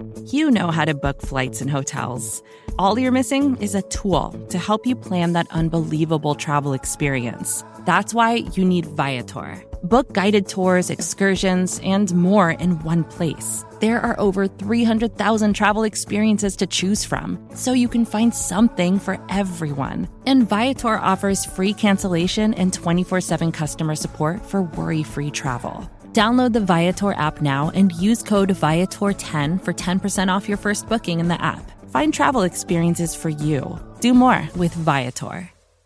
You know how to book flights and hotels. All you're missing is a tool to help you plan that unbelievable travel experience. That's why you need Viator. Book guided tours, excursions, and more in one place. There are over 300,000 travel experiences to choose from, so you can find something for everyone. And Viator offers free cancellation and 24/7 customer support for worry-free travel. Download the Viator app now and use code Viator10 for 10% off your first booking in the app. Find travel experiences for you. Do more with Viator.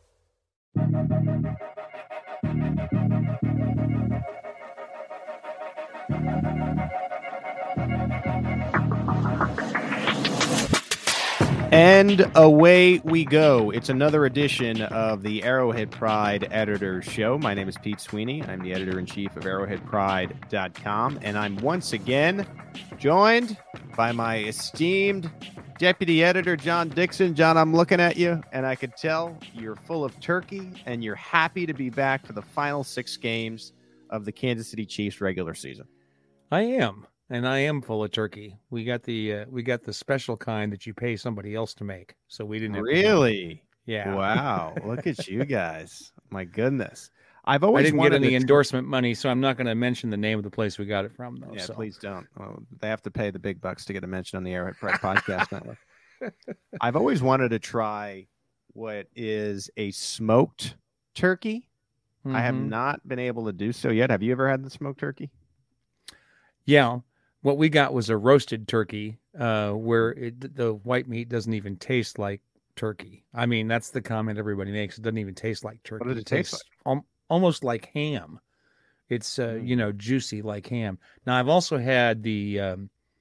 And away we go. It's another edition of the Arrowhead Pride Editor Show. My name is Pete Sweeney. I'm the editor-in-chief of arrowheadpride.com, and I'm once again joined by my esteemed deputy editor, John Dixon. John, I'm looking at you, and I could tell you're full of turkey, and you're happy to be back for the final 6 games of the Kansas City Chiefs regular season. I am. And I am full of turkey. We got the special kind that you pay somebody else to make, so we didn't have really. Yeah. Wow. Look at you guys. My goodness. I didn't get any endorsement money, so I'm not going to mention the name of the place we got it from, though. Yeah, so. Please don't. They have to pay the big bucks to get a mention on the Arrowhead Pride Podcast Network. I've always wanted to try what is a smoked turkey. I have not been able to do so yet. Have you ever had the smoked turkey? Yeah. What we got was a roasted turkey, where the white meat doesn't even taste like turkey. I mean, that's the comment everybody makes. It doesn't even taste like turkey. What does it taste like? Almost like ham. It's juicy like ham. Now, I've also had the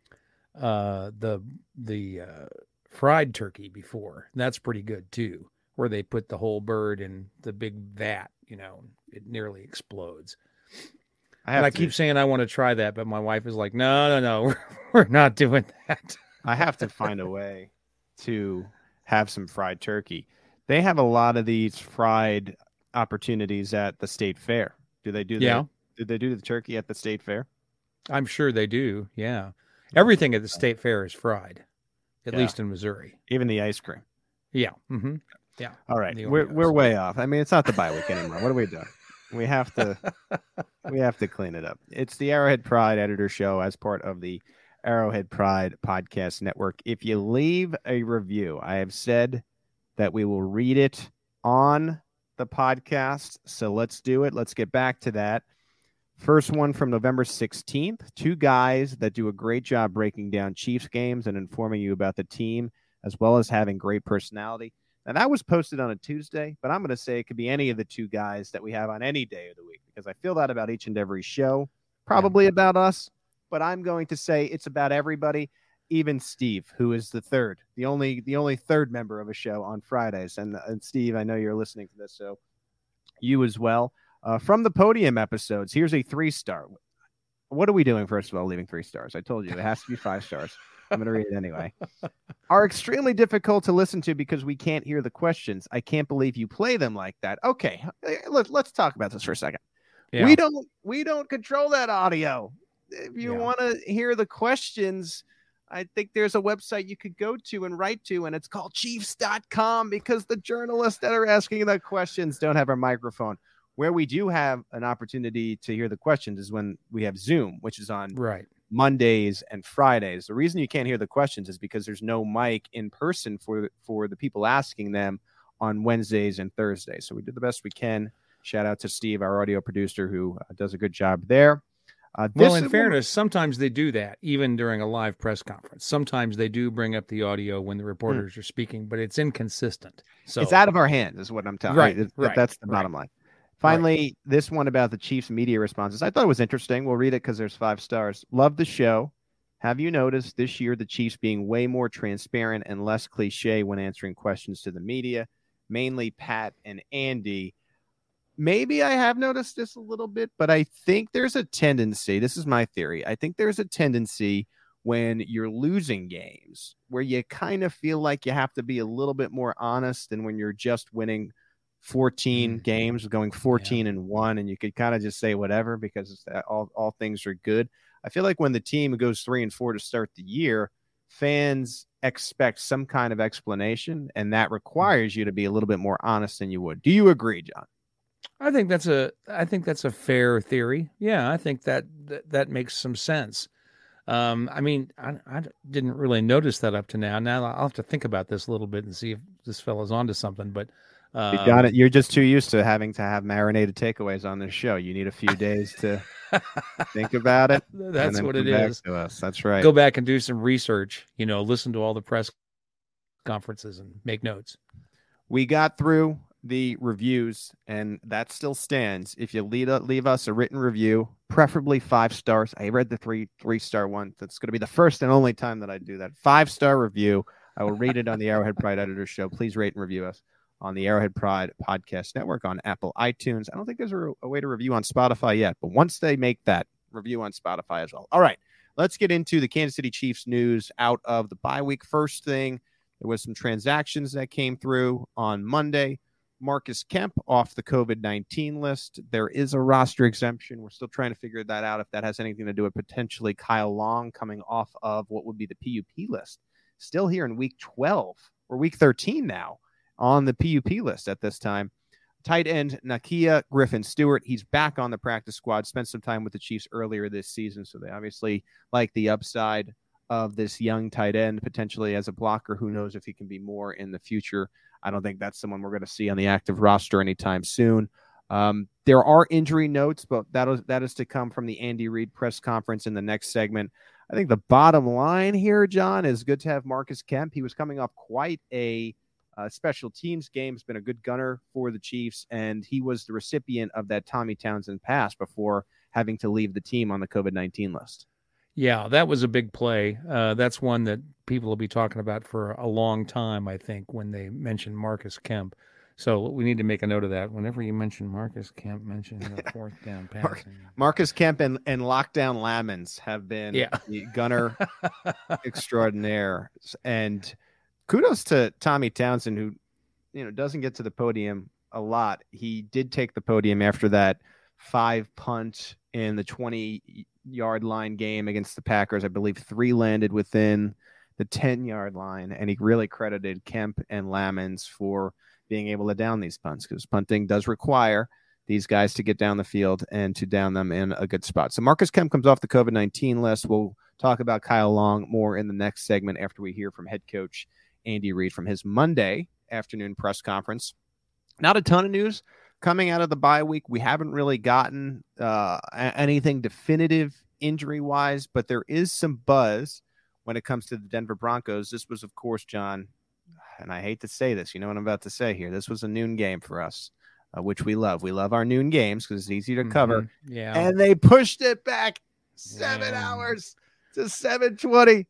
fried turkey before. That's pretty good too, where they put the whole bird in the big vat. It nearly explodes. I keep saying I want to try that, but my wife is like, no, we're not doing that. I have to find a way to have some fried turkey. They have a lot of these fried opportunities at the state fair. Do they do that? Yeah. Did they do the turkey at the state fair? I'm sure they do. Yeah. Everything at the state fair is fried, at least in Missouri. Even the ice cream. Yeah. Mm-hmm. Yeah. All right. We're way off. I mean, it's not the bye week anymore. What are we doing? We have to clean it up. It's the Arrowhead Pride Editor Show as part of the Arrowhead Pride Podcast Network. If you leave a review, I have said that we will read it on the podcast. So let's do it. Let's get back to that. First one from November 16th. 2 guys that do a great job breaking down Chiefs games and informing you about the team, as well as having great personality. Now, that was posted on a Tuesday, but I'm going to say it could be any of the 2 guys that we have on any day of the week, because I feel that about each and every show, probably about us, but I'm going to say it's about everybody, even Steve, who is the only third member of a show on Fridays. And Steve, I know you're listening to this, so you as well. From the podium episodes, here's a 3-star. What are we doing, first of all, leaving 3 stars? I told you it has to be 5 stars. I'm going to read it anyway. Are extremely difficult to listen to because we can't hear the questions. I can't believe you play them like that. Okay, let's talk about this for a second. Yeah. We don't control that audio. If you want to hear the questions, I think there's a website you could go to and write to, and it's called Chiefs.com, because the journalists that are asking the questions don't have a microphone. Where we do have an opportunity to hear the questions is when we have Zoom, which is on Mondays and Fridays. The reason you can't hear the questions is because there's no mic in person for the people asking them on Wednesdays and Thursdays. So we do the best we can. Shout out to Steve, our audio producer, who does a good job there. Well, in fairness, sometimes they do that, even during a live press conference. Sometimes they do bring up the audio when the reporters are speaking, but it's inconsistent. So it's out of our hands, is what I'm telling you. That's the bottom line. Finally, this one about the Chiefs media responses. I thought it was interesting. We'll read it because there's 5 stars. Love the show. Have you noticed this year the Chiefs being way more transparent and less cliche when answering questions to the media, mainly Pat and Andy? Maybe I have noticed this a little bit, but I think there's a tendency. This is my theory. I think there's a tendency when you're losing games where you kind of feel like you have to be a little bit more honest than when you're just winning 14 games, going 14-1, and you could kind of just say whatever because all things are good. I feel like when the team goes 3-4 to start the year, fans expect some kind of explanation, and that requires you to be a little bit more honest than you would. Do you agree, John? I think that's a fair theory. Yeah, I think that makes some sense. I mean, I didn't really notice that up to now. Now I'll have to think about this a little bit and see if this fellow's onto something. But you got it. You're just too used to having to have marinated takeaways on this show. You need a few days to think about it. That's what it is. To us. That's right. Go back and do some research. Listen to all the press conferences and make notes. We got through the reviews, and that still stands. If you leave us a written review, preferably 5 stars. I read the 3-star one. That's going to be the first and only time that I do that. 5-star review. I will read it on the Arrowhead Pride Editor Show. Please rate and review us on the Arrowhead Pride Podcast Network, on Apple iTunes. I don't think there's a way to review on Spotify yet, but once they make that, review on Spotify as well. All right, let's get into the Kansas City Chiefs news out of the bye week. First thing, there was some transactions that came through on Monday. Marcus Kemp off the COVID-19 list. There is a roster exemption. We're still trying to figure that out, if that has anything to do with potentially Kyle Long coming off of what would be the PUP list. Still here in week 12 or week 13 now on the PUP list at this time. Tight end Nakia Griffin-Stewart, he's back on the practice squad, spent some time with the Chiefs earlier this season, so they obviously like the upside of this young tight end, potentially as a blocker. Who knows if he can be more in the future. I don't think that's someone we're going to see on the active roster anytime soon. There are injury notes, but that is to come from the Andy Reid press conference in the next segment. I think the bottom line here, John, is good to have Marcus Kemp. He was coming off quite a special teams game. Has been a good gunner for the Chiefs, and he was the recipient of that Tommy Townsend pass before having to leave the team on the COVID-19 list. Yeah, that was a big play. That's one that people will be talking about for a long time, I think, when they mention Marcus Kemp. So we need to make a note of that. Whenever you mention Marcus Kemp, mention the fourth down passing. Marcus Kemp and Lockdown Lamons have been the gunner extraordinaire. And kudos to Tommy Townsend, who doesn't get to the podium a lot. He did take the podium after that 5 punt in the 20-yard line game against the Packers. I believe 3 landed within the 10-yard line, and he really credited Kemp and Lamons for being able to down these punts, because punting does require these guys to get down the field and to down them in a good spot. So Marcus Kemp comes off the COVID-19 list. We'll talk about Kyle Long more in the next segment after we hear from head coach Andy Reid from his Monday afternoon press conference. Not a ton of news coming out of the bye week. We haven't really gotten anything definitive injury-wise, but there is some buzz when it comes to the Denver Broncos. This was, of course, John, and I hate to say this, you know what I'm about to say here. This was a noon game for us, which we love. We love our noon games because it's easy to cover. Yeah. And they pushed it back 7 hours to 7:20.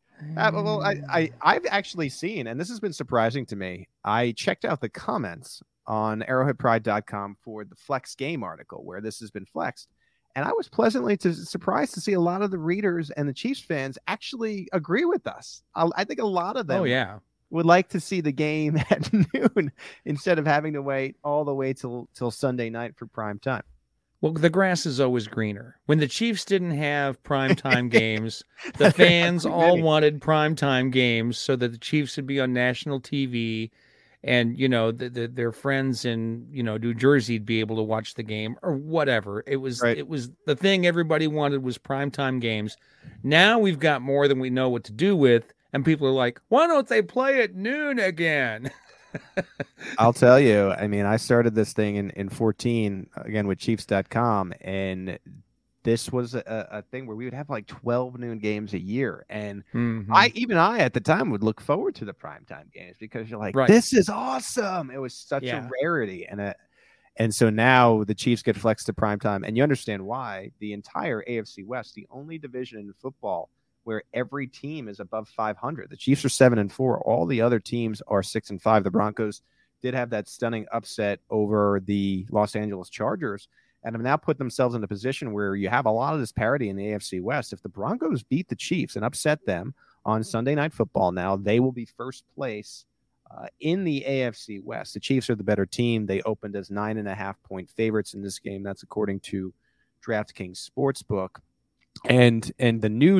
I've actually seen, and this has been surprising to me, I checked out the comments on arrowheadpride.com for the Flex Game article where this has been flexed. And I was pleasantly surprised to see a lot of the readers and the Chiefs fans actually agree with us. I think a lot of them would like to see the game at noon instead of having to wait all the way till Sunday night for prime time. Well, the grass is always greener. When the Chiefs didn't have primetime games, the fans all wanted primetime games so that the Chiefs would be on national TV, and their friends in New Jersey would be able to watch the game or whatever. It was the thing everybody wanted was primetime games. Now we've got more than we know what to do with, and people are like, why don't they play at noon again? I'll tell you, I mean, I started this thing in 14, again, with Chiefs.com, and this was a thing where we would have like 12 noon games a year. And I, at the time, would look forward to the primetime games because you're like, this is awesome. It was such a rarity. And so now the Chiefs get flexed to primetime, and you understand why. The entire AFC West, the only division in football where every team is above 500. The Chiefs are 7-4. All the other teams are 6-5. The Broncos did have that stunning upset over the Los Angeles Chargers and have now put themselves in a position where you have a lot of this parity in the AFC West. If the Broncos beat the Chiefs and upset them on Sunday Night Football now, they will be first place in the AFC West. The Chiefs are the better team. They opened as 9.5-point favorites in this game. That's according to DraftKings Sportsbook. And the news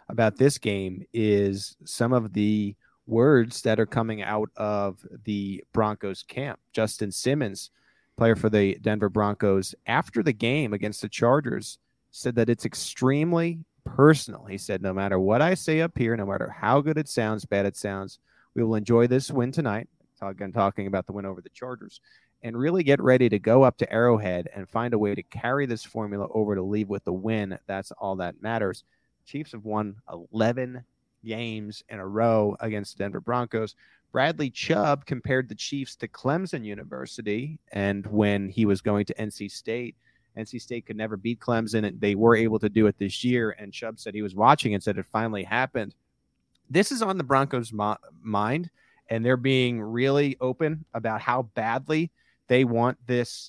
about this game is some of the words that are coming out of the Broncos camp. Justin Simmons, player for the Denver Broncos, after the game against the Chargers, said that it's extremely personal. He said, no matter what I say up here, no matter how good it sounds, bad it sounds, we will enjoy this win tonight. Again, talking about the win over the Chargers, and really get ready to go up to Arrowhead and find a way to carry this formula over to leave with the win. That's all that matters. Chiefs have won 11 games in a row against the Denver Broncos. Bradley Chubb compared the Chiefs to Clemson University, and when he was going to NC State could never beat Clemson, and they were able to do it this year, and Chubb said he was watching and said it finally happened. This is on the Broncos' mind, and they're being really open about how badly they want this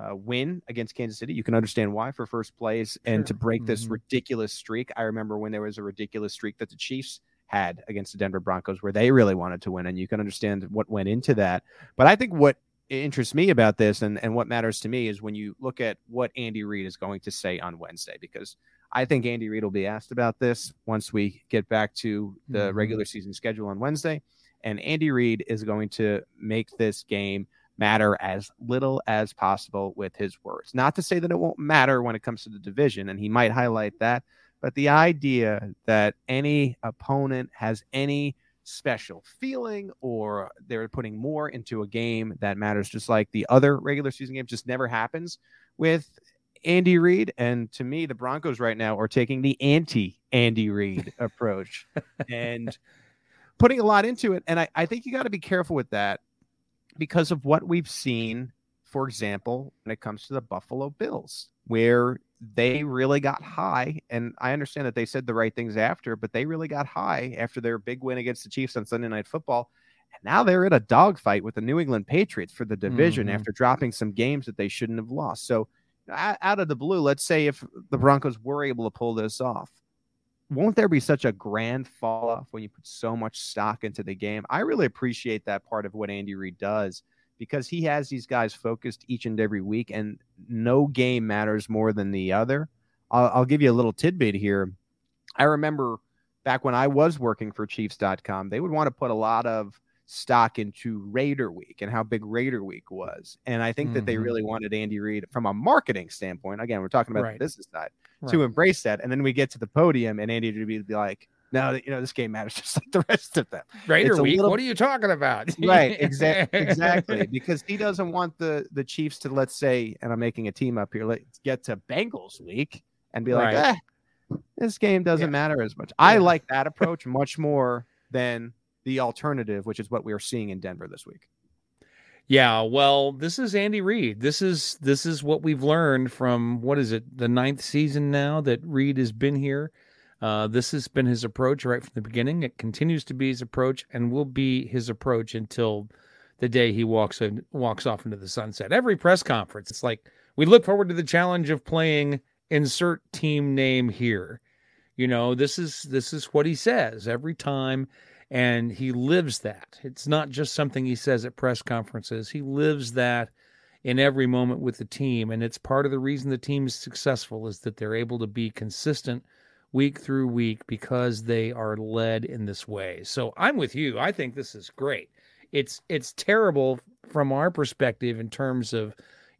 win against Kansas City. You can understand why, for first place and to break this ridiculous streak. I remember when there was a ridiculous streak that the Chiefs had against the Denver Broncos where they really wanted to win, and you can understand what went into that. But I think what interests me about this and what matters to me is when you look at what Andy Reid is going to say on Wednesday, because I think Andy Reid will be asked about this once we get back to the regular season schedule on Wednesday. And Andy Reid is going to make this game matter as little as possible with his words. Not to say that it won't matter when it comes to the division, and he might highlight that, but the idea that any opponent has any special feeling or they're putting more into a game that matters, just like the other regular season games, just never happens with Andy Reid. And to me, the Broncos right now are taking the anti-Andy Reid approach and putting a lot into it. And I think you got to be careful with that because of what we've seen, for example, when it comes to the Buffalo Bills, where they really got high. And I understand that they said the right things after, but they really got high after their big win against the Chiefs on Sunday Night Football. And now they're in a dogfight with the New England Patriots for the division after dropping some games that they shouldn't have lost. So out of the blue, let's say if the Broncos were able to pull this off, won't there be such a grand fall off when you put so much stock into the game? I really appreciate that part of what Andy Reid does because he has these guys focused each and every week, and no game matters more than the other. I'll give you a little tidbit here. I remember back when I was working for Chiefs.com, they would want to put a lot of stock into Raider Week and how big Raider Week was. And I think that they really wanted Andy Reid from a marketing standpoint. Again, we're talking about the business side to embrace that. And then we get to the podium and Andy would be like, no, this game matters just like the rest of them. Raider Week, what are you talking about? Right, exactly. Because he doesn't want the Chiefs to, let's say, and I'm making a team up here, let's get to Bengals Week and be like, this game doesn't matter as much. I like that approach much more than the alternative, which is what we are seeing in Denver this week. Yeah, well, this is Andy Reid. This is what we've learned from, what is it, the 9th season now that Reid has been here. This has been his approach right from the beginning. It continues to be his approach and will be his approach until the day he walks off into the sunset. Every press conference, it's like, we look forward to the challenge of playing insert team name here. This is what he says every time. And he lives that. It's not just something he says at press conferences. He lives that in every moment with the team. And it's part of the reason the team is successful is that they're able to be consistent week through week because they are led in this way. So I'm with you. I think this is great. It's terrible from our perspective in terms of,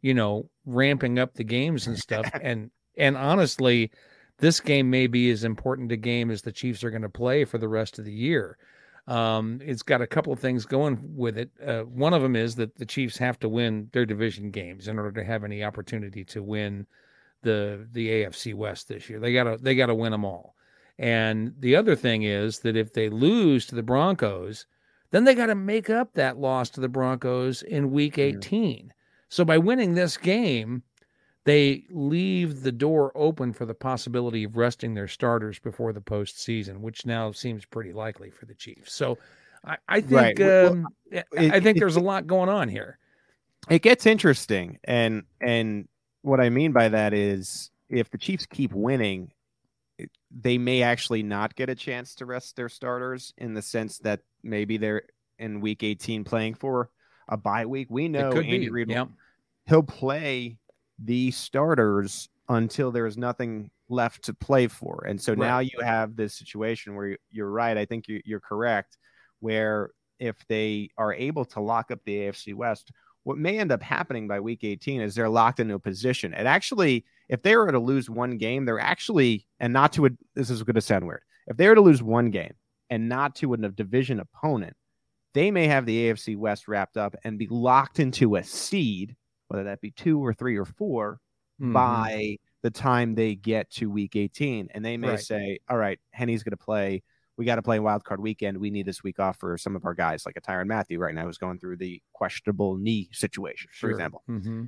ramping up the games and stuff. And honestly, this game may be as important a game as the Chiefs are going to play for the rest of the year. It's got a couple of things going with it. One of them is that the Chiefs have to win their division games in order to have any opportunity to win the AFC West this year. They gotta win them all. And the other thing is that if they lose to the Broncos, then they got to make up that loss to the Broncos in Week 18. So by winning this game, they leave the door open for the possibility of resting their starters before the postseason, which now seems pretty likely for the Chiefs. So I think I think there's a lot going on here. It gets interesting, and what I mean by that is if the Chiefs keep winning, they may actually not get a chance to rest their starters in the sense that maybe they're in Week 18 playing for a bye week. We know Andy Reid, he'll play the starters until there is nothing left to play for. And so now you have this situation where you're right. I think you're correct, where if they are able to lock up the AFC West, what may end up happening by week 18 is they're locked into a position. And actually, if they were to lose one game, they're actually, and not to, this is going to sound weird. If they were to lose one game and not to a division opponent, they may have the AFC West wrapped up and be locked into a seed, whether that be 2 or 3 or 4, by the time they get to week 18. And they may say, all right, Henny's going to play. We got to play wild card weekend. We need this week off for some of our guys, like a Tyrann Mathieu right now who's going through the questionable knee situation, for example.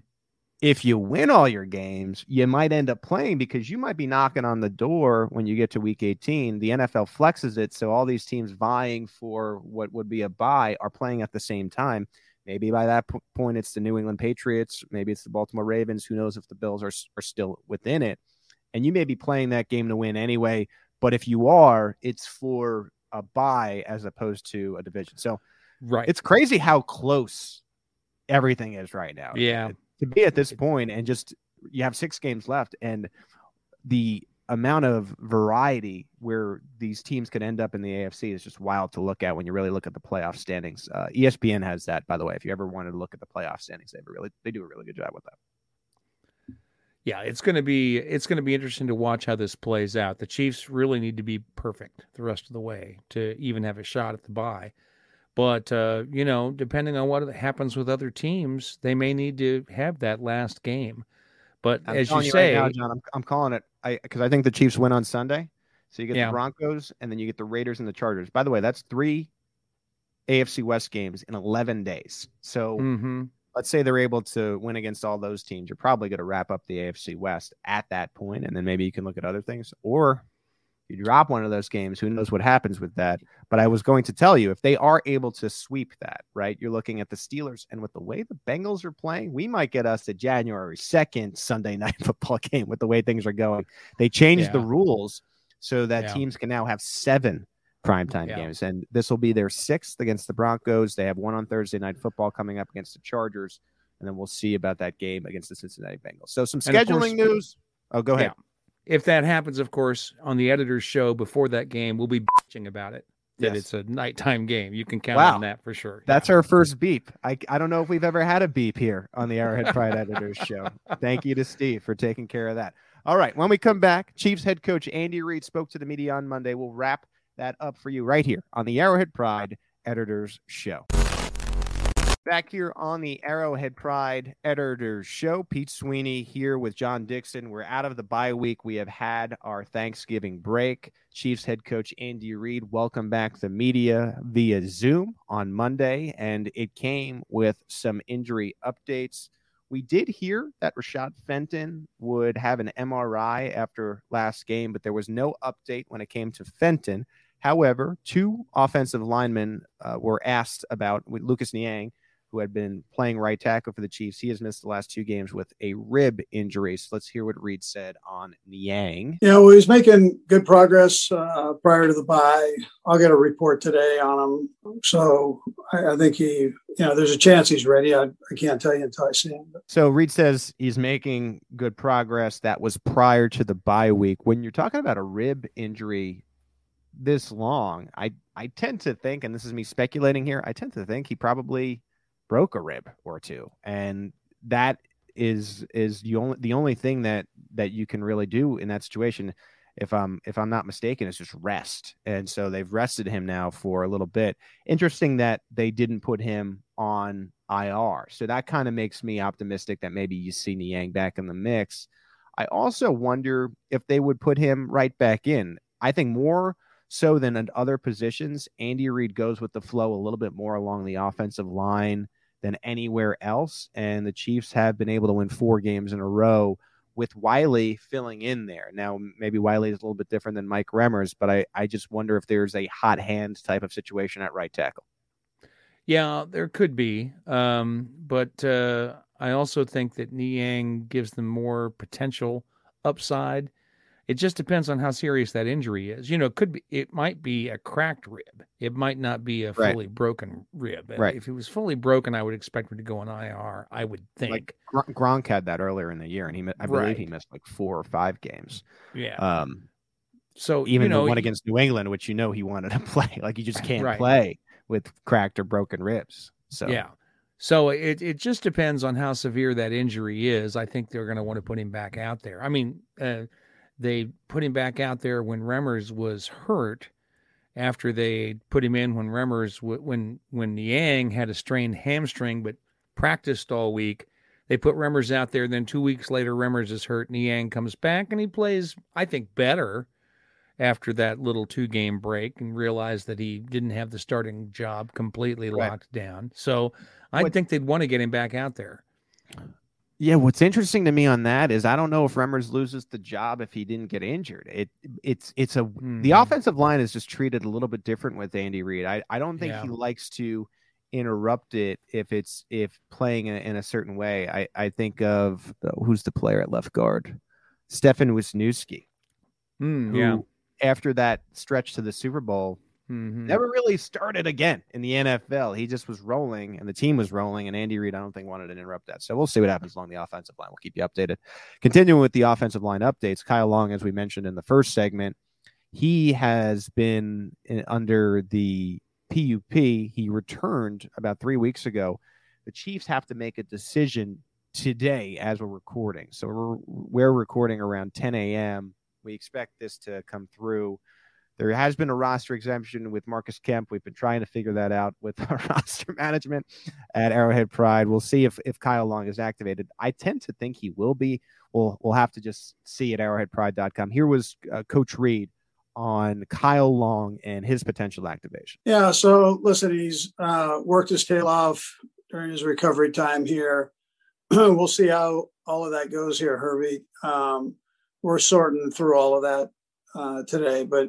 If you win all your games, you might end up playing because you might be knocking on the door when you get to week 18. The NFL flexes it, so all these teams vying for what would be a bye are playing at the same time. Maybe by that point, it's the New England Patriots. Maybe it's the Baltimore Ravens. Who knows if the Bills are still within it. And you may be playing that game to win anyway. But if you are, it's for a bye as opposed to a division. So it's crazy how close everything is right now. Yeah. To be at this point and just you have 6 games left, and the amount of variety where these teams could end up in the AFC is just wild to look at when you really look at the playoff standings. ESPN has that, by the way. If you ever wanted to look at the playoff standings, they do a really good job with that. Yeah, it's going to be interesting to watch how this plays out. The Chiefs really need to be perfect the rest of the way to even have a shot at the bye. But, depending on what happens with other teams, they may need to have that last game. But as you say, right now, John, I'm calling it because I think the Chiefs win on Sunday. So you get the Broncos and then you get the Raiders and the Chargers. By the way, that's 3 AFC West games in 11 days. So let's say they're able to win against all those teams. You're probably going to wrap up the AFC West at that point, and then maybe you can look at other things. Or you drop one of those games, who knows what happens with that. But I was going to tell you, if they are able to sweep that, right, you're looking at the Steelers. And with the way the Bengals are playing, we might get us a January 2nd Sunday night football game with the way things are going. They changed the rules so that teams can now have 7 primetime games. And this will be their 6th against the Broncos. They have one on Thursday Night Football coming up against the Chargers. And then we'll see about that game against the Cincinnati Bengals. So some scheduling news. Oh, go ahead. Yeah. If that happens, of course, on the editor's show before that game, we'll be bitching about it. That it's a nighttime game. You can count on that for sure. That's our first beep. I don't know if we've ever had a beep here on the Arrowhead Pride Editors Show. Thank you to Steve for taking care of that. All right. When we come back, Chiefs head coach Andy Reid spoke to the media on Monday. We'll wrap that up for you right here on the Arrowhead Pride Editors Show. Back here on the Arrowhead Pride Editors Show, Pete Sweeney here with John Dixon. We're out of the bye week. We have had our Thanksgiving break. Chiefs head coach Andy Reid welcomed back the media via Zoom on Monday, and it came with some injury updates. We did hear that Rashad Fenton would have an MRI after last game, but there was no update when it came to Fenton. However, 2 offensive linemen were asked about with Lucas Niang, who had been playing right tackle for the Chiefs. He has missed the last 2 games with a rib injury. So let's hear what Reid said on Niang. Yeah, well, he's making good progress prior to the bye. I'll get a report today on him. So I think there's a chance he's ready. I can't tell you until I see him. So Reid says he's making good progress. That was prior to the bye week. When you're talking about a rib injury this long, I tend to think, and this is me speculating here, I tend to think he probably broke a rib or 2, and that is the only thing that you can really do in that situation, if I'm not mistaken, is just rest. And so they've rested him now for a little bit. Interesting that they didn't put him on IR, so that kind of makes me optimistic that maybe you see Niang back in the mix. I also wonder if they would put him right back in. I think more so than at other positions, Andy Reid goes with the flow a little bit more along the offensive line than anywhere else. And the Chiefs have been able to win 4 games in a row with Wiley filling in there. Now, maybe Wiley is a little bit different than Mike Remmers, but I just wonder if there's a hot hand type of situation at right tackle. Yeah, there could be. But I also think that Niang gives them more potential upside. It just depends on how serious that injury is. It might be a cracked rib. It might not be a fully broken rib. Right. If it was fully broken, I would expect him to go on IR, I would think. Like Gronk had that earlier in the year, and I believe he missed like 4 or 5 games. Yeah. So even the one against New England, which he wanted to play, like you just can't play with cracked or broken ribs. So yeah. So it just depends on how severe that injury is. I think they're going to want to put him back out there. I mean, they put him back out there when Remmers was hurt, after they put him in when Remmers, when Niang had a strained hamstring but practiced all week. They put Remmers out there. Then 2 weeks later, Remmers is hurt. Niang comes back, and he plays, I think, better after that little 2-game break, and realized that he didn't have the starting job completely locked down. So I think they'd want to get him back out there. Yeah, what's interesting to me on that is I don't know if Remmers loses the job if he didn't get injured. The offensive line is just treated a little bit different with Andy Reid. I don't think he likes to interrupt it if playing in a certain way. I think of who's the player at left guard, Stefan Wisniewski, who after that stretch to the Super Bowl never really started again in the NFL. He just was rolling, and the team was rolling, and Andy Reid, I don't think, wanted to interrupt that. So we'll see what happens along the offensive line. We'll keep you updated. Continuing with the offensive line updates, Kyle Long, as we mentioned in the first segment, he has been under the PUP. He returned about 3 weeks ago. The Chiefs have to make a decision today as we're recording. So we're recording around 10 a.m. We expect this to come through. There has been a roster exemption with Marcus Kemp. We've been trying to figure that out with our roster management at Arrowhead Pride. We'll see if Kyle Long is activated. I tend to think he will be. We'll have to just see at arrowheadpride.com. Here was Coach Reid on Kyle Long and his potential activation. Yeah, so listen, he's worked his tail off during his recovery time here. We'll see how all of that goes here, Herbie. We're sorting through all of that today, but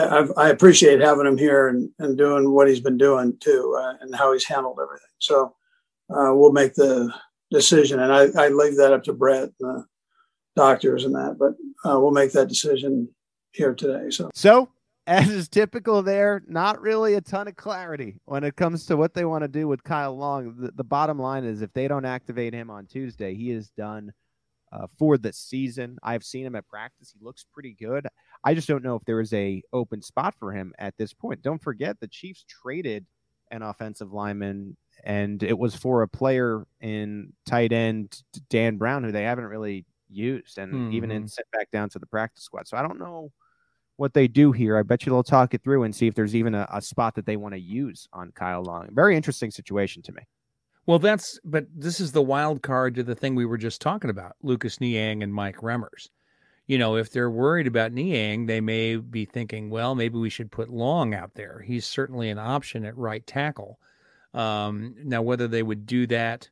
I appreciate having him here and doing what he's been doing too, and how he's handled everything. So we'll make the decision, and I leave that up to Brett and the doctors and that, but we'll make that decision here today. So as is typical there, not really a ton of clarity when it comes to what they want to do with Kyle Long. The bottom line is if they don't activate him on Tuesday, he is done for the season. I've seen him at practice. He looks pretty good. I just don't know if there is a open spot for him at this point. Don't forget the Chiefs traded an offensive lineman, and it was for a player in tight end Dan Brown, who they haven't really used, and even sent back down to the practice squad. So I don't know what they do here. I bet you they'll talk it through and see if there's even a spot that they want to use on Kyle Long. Very interesting situation to me. Well, but this is the wild card to the thing we were just talking about, Lucas Niang and Mike Remmers. If they're worried about Niang, they may be thinking, well, maybe we should put Long out there. He's certainly an option at right tackle. Now, whether they would do that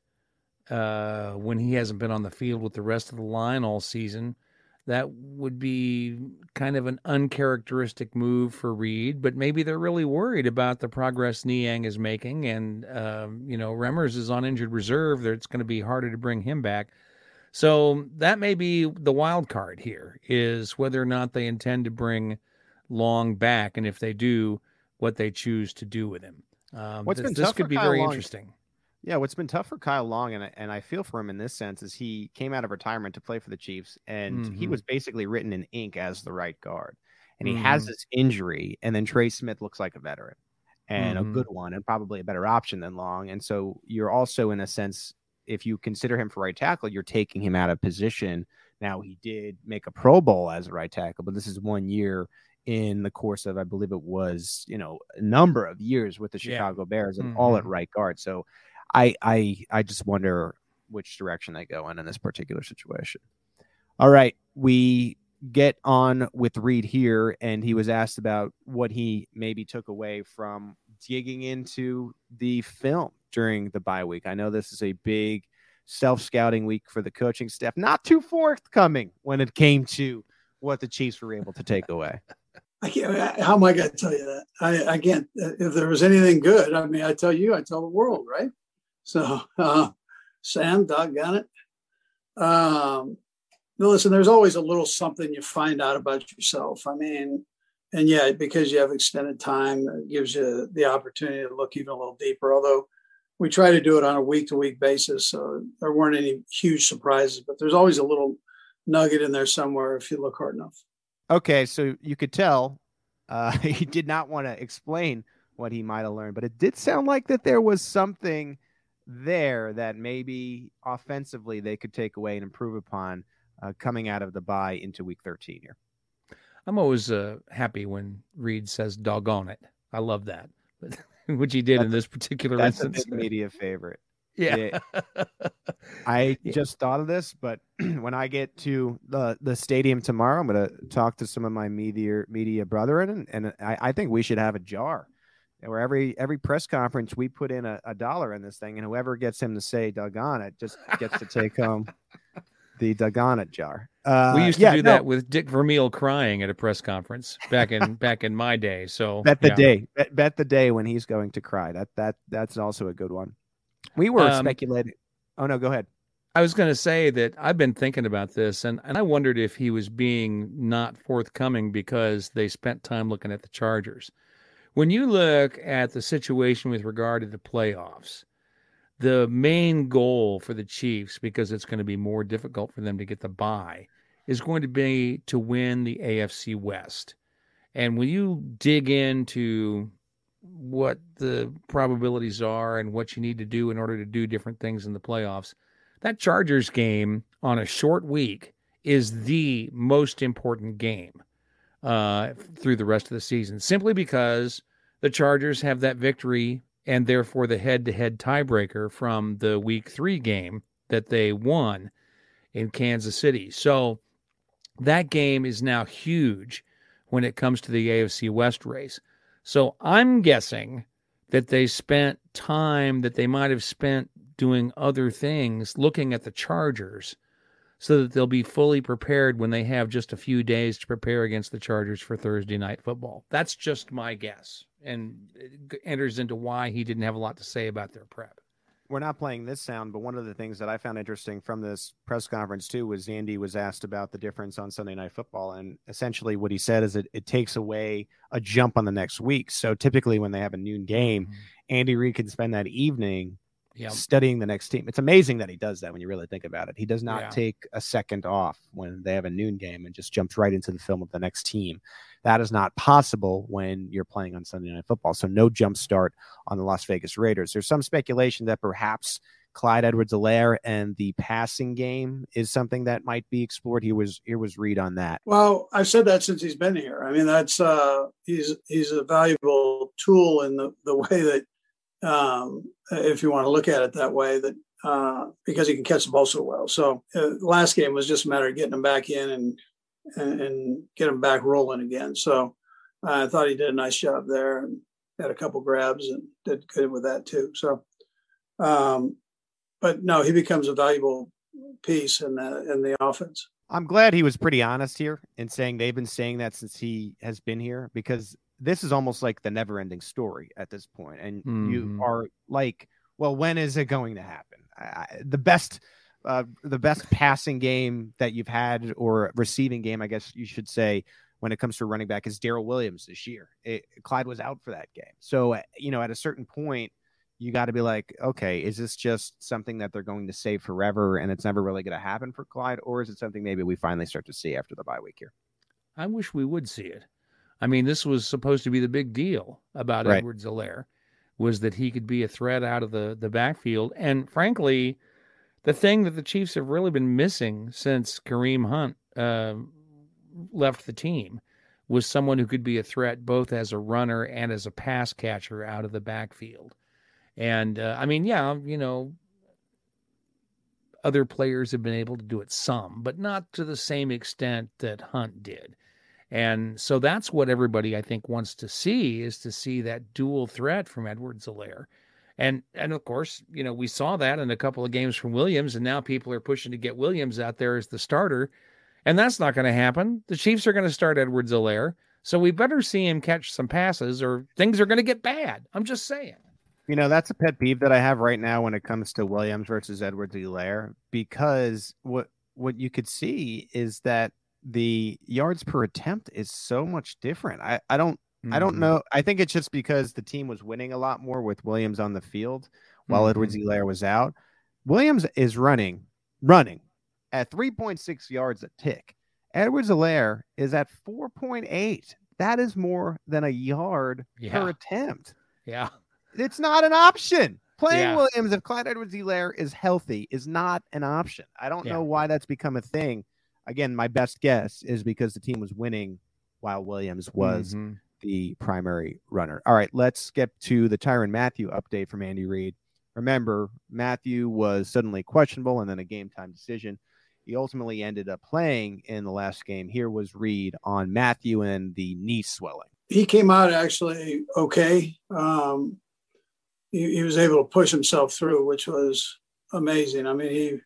when he hasn't been on the field with the rest of the line all season, that would be kind of an uncharacteristic move for Reid, but maybe they're really worried about the progress Niang is making, and Remmers is on injured reserve. It's going to be harder to bring him back. So that may be the wild card here, is whether or not they intend to bring Long back, and if they do, what they choose to do with him. This could be very interesting. Yeah, what's been tough for Kyle Long, and I feel for him in this sense, is he came out of retirement to play for the Chiefs, and he was basically written in ink as the right guard. And he has this injury, and then Trey Smith looks like a veteran and a good one and probably a better option than Long. And so you're also, in a sense, if you consider him for right tackle, you're taking him out of position. Now, he did make a Pro Bowl as a right tackle, but this is 1 year in the course of, I believe it was, a number of years with the Chicago Bears and all at right guard. So I just wonder which direction they go in this particular situation. All right, we get on with Reid here, and he was asked about what he maybe took away from digging into the film during the bye week. I know this is a big self-scouting week for the coaching staff, not too forthcoming when it came to what the Chiefs were able to take away. How am I going to tell you that? I can't. If there was anything good, I tell you, I tell the world, right? So, Sam, doggone it. listen, there's always a little something you find out about yourself. I mean, and yeah, because you have extended time, it gives you the opportunity to look even a little deeper. Although we try to do it on a week-to-week basis, so there weren't any huge surprises. But there's always a little nugget in there somewhere if you look hard enough. Okay, so you could tell he did not want to explain what he might have learned, but it did sound like that there was something there that maybe offensively they could take away and improve upon coming out of the bye into week 13 here. I'm always happy when Reed says doggone it. I love that, which he did in this particular instance. That's a big media favorite. Yeah. I just thought of this, but when I get to the stadium tomorrow, I'm going to talk to some of my media brethren, and I think we should have a jar where every press conference we put in a $1 in this thing, and whoever gets him to say doggone it just gets to take home the doggone it jar. We used to do that with Dick Vermeil crying at a press conference back in my day. So bet the day when he's going to cry. That's also a good one. We were speculating. Oh no, go ahead. I was going to say that I've been thinking about this, and I wondered if he was being not forthcoming because they spent time looking at the Chargers. When you look at the situation with regard to the playoffs, the main goal for the Chiefs, because it's going to be more difficult for them to get the bye, is going to be to win the AFC West. And when you dig into what the probabilities are and what you need to do in order to do different things in the playoffs, that Chargers game on a short week is the most important game through the rest of the season, simply because the Chargers have that victory and therefore the head-to-head tiebreaker from the Week 3 game that they won in Kansas City. So that game is now huge when it comes to the AFC West race. So I'm guessing that they spent time that they might have spent doing other things, looking at the Chargers, so that they'll be fully prepared when they have just a few days to prepare against the Chargers for Thursday Night Football. That's just my guess, and it enters into why he didn't have a lot to say about their prep. We're not playing this sound, but one of the things that I found interesting from this press conference too was Andy was asked about the difference on Sunday Night Football, and essentially what he said is it takes away a jump on the next week. So typically when they have a noon game, Andy Reid can spend that evening studying the next team. It's amazing that he does that when you really think about it. He does not take a second off when they have a noon game and just jumps right into the film of the next team. That is not possible when you're playing on Sunday Night Football. So no jump start on the Las Vegas Raiders. There's some speculation that perhaps Clyde Edwards-Helaire and the passing game is something that might be explored. Here was Reid on that. Well, I've said that since he's been here. I mean, that's he's a valuable tool in the way that, if you want to look at it that way, that because he can catch the ball so well. So last game was just a matter of getting him back in and get him back rolling again. So I thought he did a nice job there and had a couple grabs and did good with that too. So, but no, he becomes a valuable piece in the offense. I'm glad he was pretty honest here in saying they've been saying that since he has been here, because this is almost like the never-ending story at this point. And you are like, well, when is it going to happen? The best passing game that you've had, or receiving game, I guess you should say, when it comes to running back, is Darrell Williams this year. Clyde was out for that game. So, at a certain point, you got to be like, okay, is this just something that they're going to save forever and it's never really going to happen for Clyde? Or is it something maybe we finally start to see after the bye week here? I wish we would see it. I mean, this was supposed to be the big deal about Edwards-Helaire, was that he could be a threat out of the backfield. And frankly, the thing that the Chiefs have really been missing since Kareem Hunt left the team was someone who could be a threat both as a runner and as a pass catcher out of the backfield. And, other players have been able to do it some, but not to the same extent that Hunt did. And so that's what everybody, I think, wants to see, is to see that dual threat from Edwards-Helaire. And of course, we saw that in a couple of games from Williams, and now people are pushing to get Williams out there as the starter. And that's not going to happen. The Chiefs are going to start Edwards-Helaire. So we better see him catch some passes or things are going to get bad. I'm just saying. That's a pet peeve that I have right now when it comes to Williams versus Edwards-Helaire, because what you could see is that the yards per attempt is so much different. I don't know. I think it's just because the team was winning a lot more with Williams on the field while Edwards-Helaire was out. Williams is running at 3.6 yards a tick. Edwards-Helaire is at 4.8. That is more than a yard per attempt. Yeah. It's not an option. Playing Williams, if Clyde Edwards-Helaire is healthy, is not an option. I don't know why that's become a thing. Again, my best guess is because the team was winning while Williams was the primary runner. All right, let's get to the Tyrann Mathieu update from Andy Reid. Remember, Mathieu was suddenly questionable and then a game-time decision. He ultimately ended up playing in the last game. Here was Reid on Mathieu and the knee swelling. He came out actually okay. He was able to push himself through, which was amazing. I mean,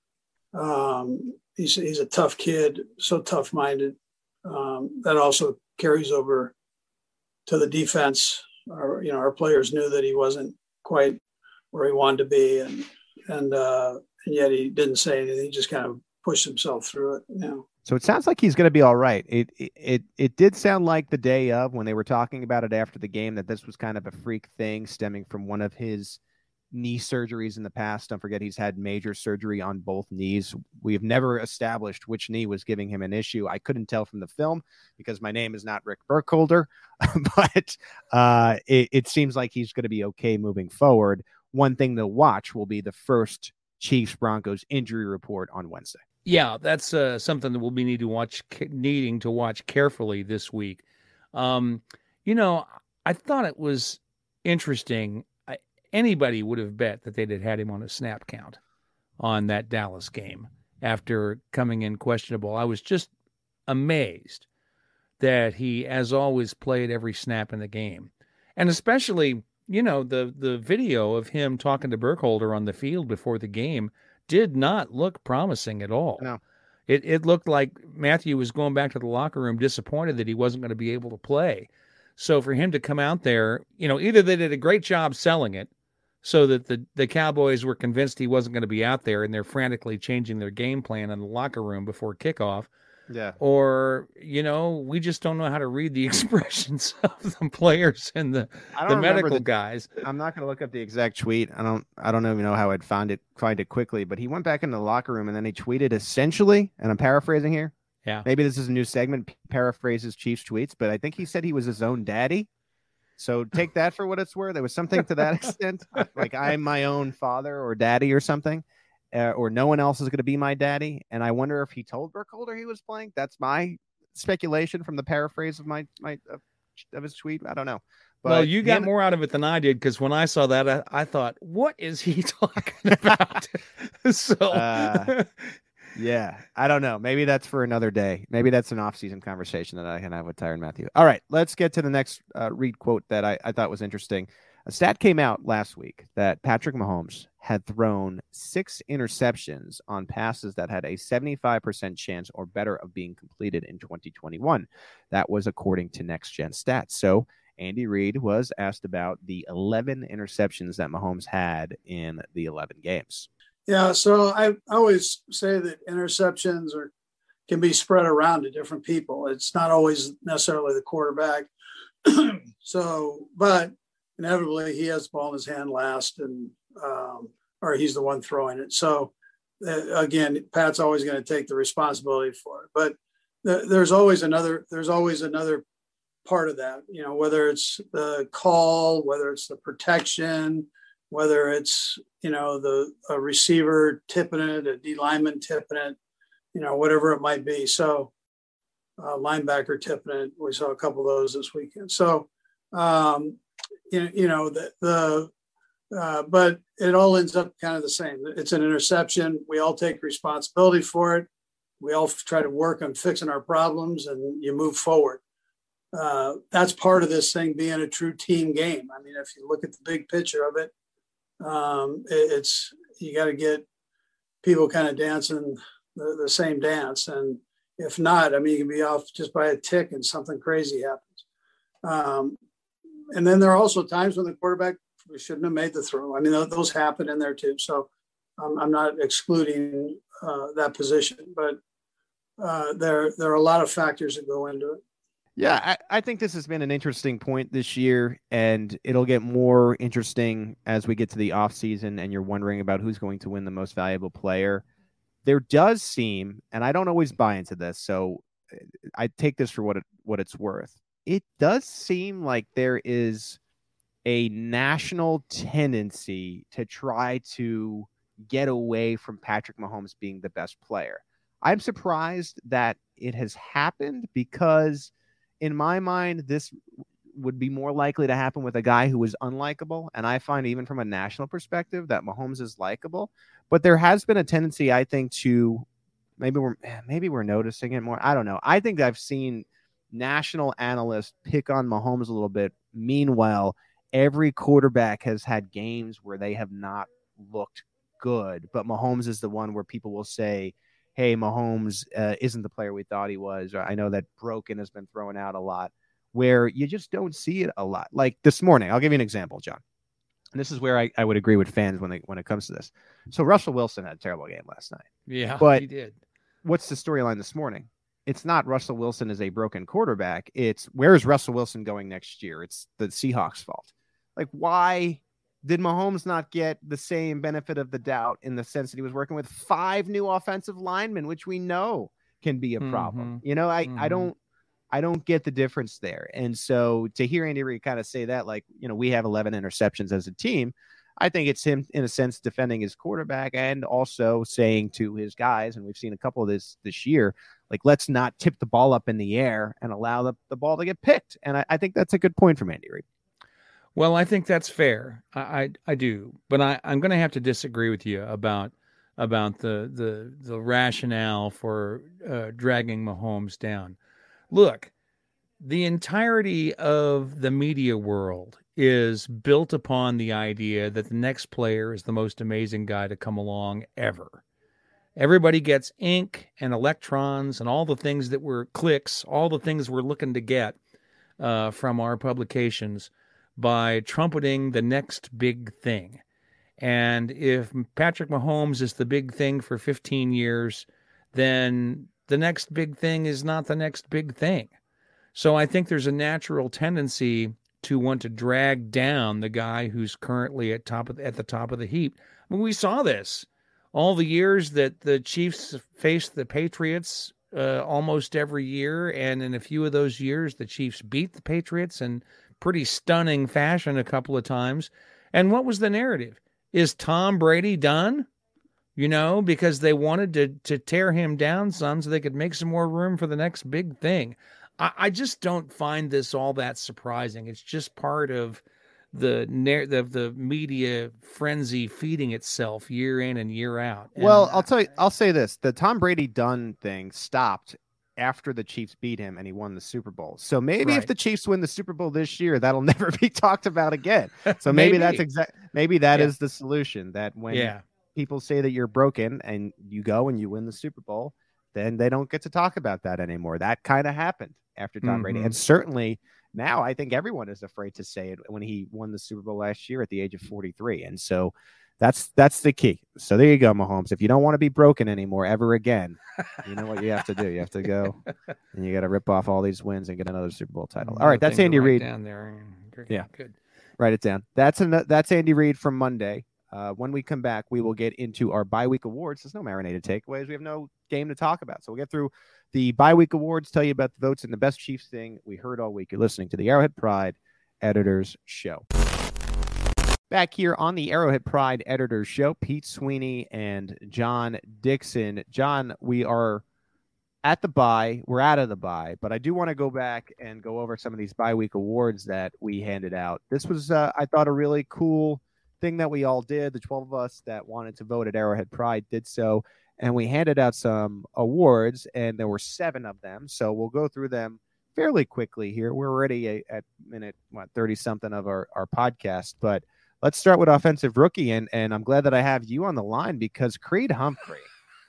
he's a tough kid, so tough-minded. That also carries over to the defense. Our players knew that he wasn't quite where he wanted to be, and yet he didn't say anything. He just kind of pushed himself through it. So it sounds like he's going to be all right. It did sound like the day of, when they were talking about it after the game, that this was kind of a freak thing stemming from one of his knee surgeries in the past. Don't forget, he's had major surgery on both knees. We have never established which knee was giving him an issue. I couldn't tell from the film because my name is not Rick Burkholder, but it seems like he's going to be okay moving forward. One thing to watch will be the first Chiefs-Broncos injury report on Wednesday. Yeah, that's something that we'll be needing to watch carefully this week. I thought it was interesting. Anybody would have bet that they'd had him on a snap count on that Dallas game after coming in questionable. I was just amazed that he, as always, played every snap in the game. And especially, the video of him talking to Burkholder on the field before the game did not look promising at all. No. It looked like Mathieu was going back to the locker room disappointed that he wasn't going to be able to play. So for him to come out there, either they did a great job selling it so that the Cowboys were convinced he wasn't going to be out there and they're frantically changing their game plan in the locker room before kickoff. Yeah. Or, we just don't know how to read the expressions of the players and the medical guys. I'm not going to look up the exact tweet. I don't even know how I'd find it quickly, but he went back into the locker room and then he tweeted essentially, and I'm paraphrasing here. Yeah. Maybe this is a new segment, paraphrases Chiefs tweets, but I think he said he was his own daddy. So take that for what it's worth. There was something to that extent, like I'm my own father or daddy or something. Or no one else is going to be my daddy. And I wonder if he told Burkholder he was playing. That's my speculation from the paraphrase of of his tweet. I don't know. But well, you got more out of it than I did, because when I saw that, I thought, what is he talking about? Yeah, I don't know. Maybe that's for another day. Maybe that's an off-season conversation that I can have with Tyrann Mathieu. All right, let's get to the next Reid quote that I thought was interesting. A stat came out last week that Patrick Mahomes had thrown 6 interceptions on passes that had a 75% chance or better of being completed in 2021. That was according to Next Gen Stats. So Andy Reid was asked about the 11 interceptions that Mahomes had in the 11 games. Yeah, so I always say that interceptions can be spread around to different people. It's not always necessarily the quarterback. But inevitably he has the ball in his hand last, and or he's the one throwing it. So again, Pat's always going to take the responsibility for it. But there's always another part of that, whether it's the call, whether it's the protection, whether it's, a receiver tipping it, a D lineman tipping it, whatever it might be. So linebacker tipping it. We saw a couple of those this weekend. So, but it all ends up kind of the same. It's an interception. We all take responsibility for it. We all try to work on fixing our problems, and you move forward. That's part of this thing being a true team game. I mean, if you look at the big picture of it, it's you got to get people kind of dancing the same dance. And if not, I mean, you can be off just by a tick and something crazy happens. And then there are also times when the quarterback shouldn't have made the throw. I mean, those happen in there too. So I'm not excluding that position. But there are a lot of factors that go into it. Yeah, I think this has been an interesting point this year, and it'll get more interesting as we get to the offseason and you're wondering about who's going to win the most valuable player. There does seem, and I don't always buy into this, so I take this for what it's worth. It does seem like there is a national tendency to try to get away from Patrick Mahomes being the best player. I'm surprised that it has happened because in my mind, this would be more likely to happen with a guy who is unlikable. And I find even from a national perspective that Mahomes is likable. But there has been a tendency, I think, to maybe we're noticing it more. I don't know. I think I've seen national analysts pick on Mahomes a little bit. Meanwhile, every quarterback has had games where they have not looked good. But Mahomes is the one where people will say, hey, Mahomes isn't the player we thought he was. Or I know that broken has been thrown out a lot, where you just don't see it a lot. Like this morning, I'll give you an example, John. And this is where I would agree with fans when it comes to this. So Russell Wilson had a terrible game last night. Yeah, but he did. What's the storyline this morning? It's not Russell Wilson is a broken quarterback. It's where is Russell Wilson going next year? It's the Seahawks' fault. Like, why did Mahomes not get the same benefit of the doubt in the sense that he was working with 5 new offensive linemen, which we know can be a problem? You know, I don't get the difference there. And so to hear Andy Reid kind of say that, like, you know, we have 11 interceptions as a team, I think it's him in a sense defending his quarterback and also saying to his guys, and we've seen a couple of this year, like, let's not tip the ball up in the air and allow the ball to get picked. And I think that's a good point from Andy Reid. Well, I think that's fair. I do, but I'm going to have to disagree with you about the rationale for dragging Mahomes down. Look, the entirety of the media world is built upon the idea that the next player is the most amazing guy to come along ever. Everybody gets ink and electrons and all the things that were clicks, all the things we're looking to get from our publications by trumpeting the next big thing. And if Patrick Mahomes is the big thing for 15 years, then the next big thing is not the next big thing. So I think there's a natural tendency to want to drag down the guy who's currently at the top of the heap. I mean, we saw this all the years that the Chiefs faced the Patriots almost every year, and in a few of those years, the Chiefs beat the Patriots in pretty stunning fashion a couple of times. And what was the narrative? Is Tom Brady done? You know, because they wanted to tear him down some so they could make some more room for the next big thing. I just don't find this all that surprising. It's just part of the media frenzy feeding itself year in and year out. And well, I'll say this. The Tom Brady done thing stopped after the Chiefs beat him and he won the Super Bowl. So maybe if the Chiefs win the Super Bowl this year, that'll never be talked about again. So maybe that's maybe that is the solution, that when people say that you're broken and you go and you win the Super Bowl, then they don't get to talk about that anymore. That kind of happened after Tom Brady. And certainly now I think everyone is afraid to say it when he won the Super Bowl last year at the age of 43. And so that's the key. So there you go, Mahomes. If you don't want to be broken anymore ever again, you know what you have to do. You have to go and you got to rip off all these wins and get another Super Bowl title. All right, that's Andy Reid. Down there. Good. Write it down. That's Andy Reid from Monday. When we come back, we will get into our bye-week awards. There's no marinated takeaways. We have no game to talk about. So we'll get through the bye-week awards, tell you about the votes and the best Chiefs thing we heard all week. You're listening to the Arrowhead Pride Editors Show. Back here on the Arrowhead Pride Editors Show, Pete Sweeney and John Dixon. John, we are at the bye. We're out of the bye, but I do want to go back and go over some of these bye-week awards that we handed out. This was, I thought, a really cool thing that we all did. The 12 of us that wanted to vote at Arrowhead Pride did so, and we handed out some awards, and there were 7 of them. So we'll go through them fairly quickly here. We're already at minute 30-something of our podcast, but let's start with Offensive Rookie, and I'm glad that I have you on the line because Creed Humphrey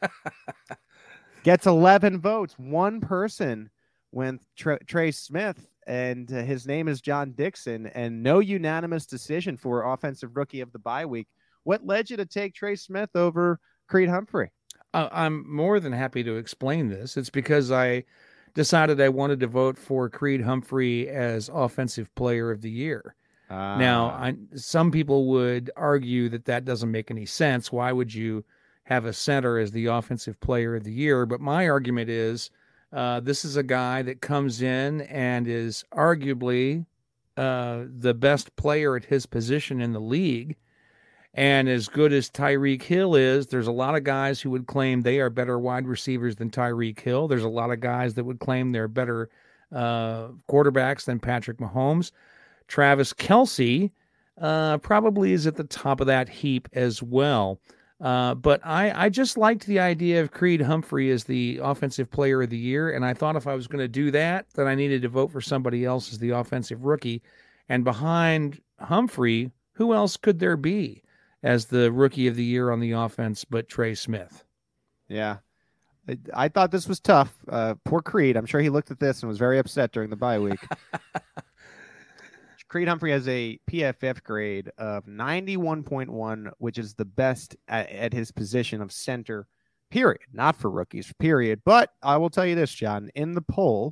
gets 11 votes. One person went Trey Smith, and his name is John Dixon, and no unanimous decision for Offensive Rookie of the bye week. What led you to take Trey Smith over Creed Humphrey? I'm more than happy to explain this. It's because I decided I wanted to vote for Creed Humphrey as Offensive Player of the Year. Now, some people would argue that doesn't make any sense. Why would you have a center as the Offensive Player of the Year? But my argument is this is a guy that comes in and is arguably the best player at his position in the league. And as good as Tyreek Hill is, there's a lot of guys who would claim they are better wide receivers than Tyreek Hill. There's a lot of guys that would claim they're better quarterbacks than Patrick Mahomes. Travis Kelce probably is at the top of that heap as well. But I just liked the idea of Creed Humphrey as the Offensive Player of the Year, and I thought if I was going to do that, then I needed to vote for somebody else as the Offensive Rookie. And behind Humphrey, who else could there be as the Rookie of the Year on the offense but Trey Smith? Yeah. I thought this was tough. Poor Creed. I'm sure he looked at this and was very upset during the bye week. Creed Humphrey has a PFF grade of 91.1, which is the best at his position of center, period. Not for rookies, period. But I will tell you this, John. In the poll,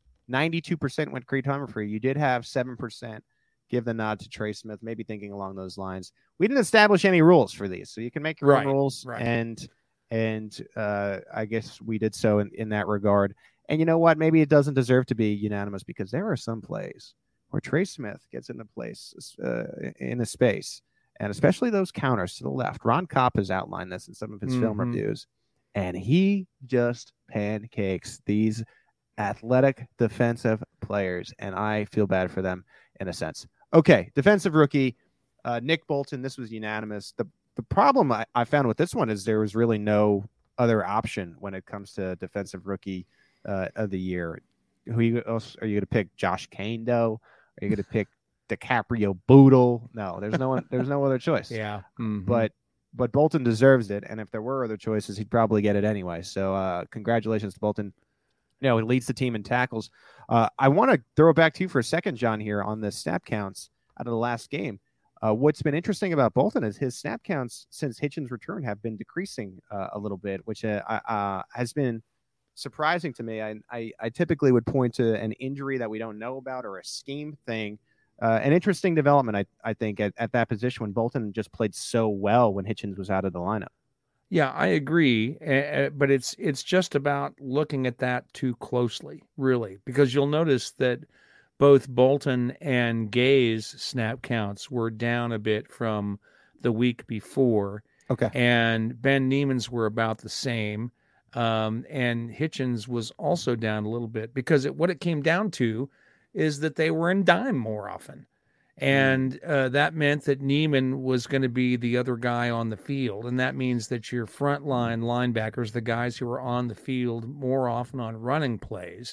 92% went Creed Humphrey. You did have 7% give the nod to Trey Smith, maybe thinking along those lines. We didn't establish any rules for these, so you can make your own rules. Right. And I guess we did so in that regard. And you know what? Maybe it doesn't deserve to be unanimous because there are some plays where Trey Smith gets into place in a space, and especially those counters to the left. Ron Kopp has outlined this in some of his film reviews, and he just pancakes these athletic defensive players, and I feel bad for them in a sense. Okay, defensive rookie, Nick Bolton. This was unanimous. The problem I found with this one is there was really no other option when it comes to defensive rookie of the year. Who else are you going to pick? Josh Cain, though? Are you going to pick DiCaprio Boodle? No, there's no one. There's no other choice. Yeah, but Bolton deserves it, and if there were other choices, he'd probably get it anyway. So congratulations to Bolton. He leads the team in tackles. I want to throw it back to you for a second, John, here on the snap counts out of the last game. What's been interesting about Bolton is his snap counts since Hitchens' return have been decreasing a little bit, which has been surprising to me. I typically would point to an injury that we don't know about or a scheme thing. An interesting development, I think, at that position when Bolton just played so well when Hitchens was out of the lineup. Yeah, I agree, but it's just about looking at that too closely, really, because you'll notice that both Bolton and Gay's snap counts were down a bit from the week before. Okay. And Ben Niemann's were about the same. And Hitchens was also down a little bit because what it came down to is that they were in dime more often. And that meant that Niemann was going to be the other guy on the field. And that means that your frontline linebackers, the guys who are on the field more often on running plays,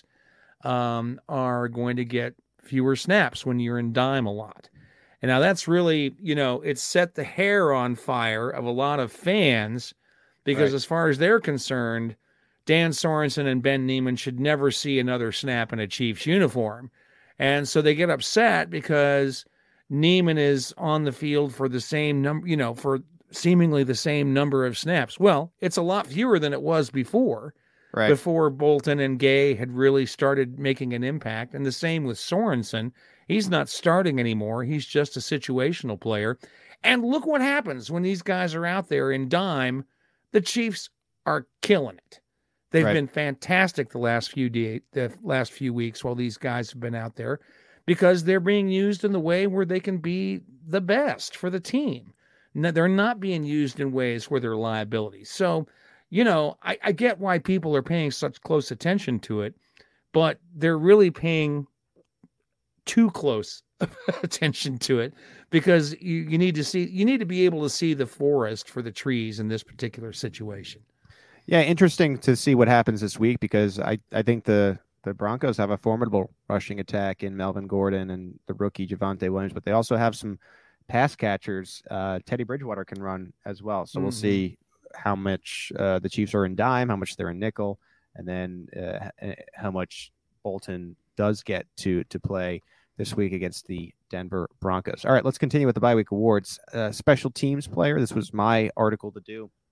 are going to get fewer snaps when you're in dime a lot. And now that's really, it's set the hair on fire of a lot of fans because as far as they're concerned, Dan Sorensen and Ben Niemann should never see another snap in a Chiefs uniform. And so they get upset because Niemann is on the field for the same number, for seemingly the same number of snaps. Well, it's a lot fewer than it was before. Right. Before Bolton and Gay had really started making an impact. And the same with Sorensen. He's not starting anymore. He's just a situational player. And look what happens when these guys are out there in dime. The Chiefs are killing it. They've been fantastic the last few weeks while these guys have been out there because they're being used in the way where they can be the best for the team. They're not being used in ways where they're liabilities. So, I get why people are paying such close attention to it, but they're really paying too close attention to it because you need to be able to see the forest for the trees in this particular situation. Yeah, interesting to see what happens this week because I think the Broncos have a formidable rushing attack in Melvin Gordon and the rookie Javonte Williams, but they also have some pass catchers. Teddy Bridgewater can run as well, so we'll see how much the Chiefs are in dime, how much they're in nickel, and then how much Bolton does get to play this week against the Denver Broncos. All right, let's continue with the bye week awards. Special teams player. This was my article to do.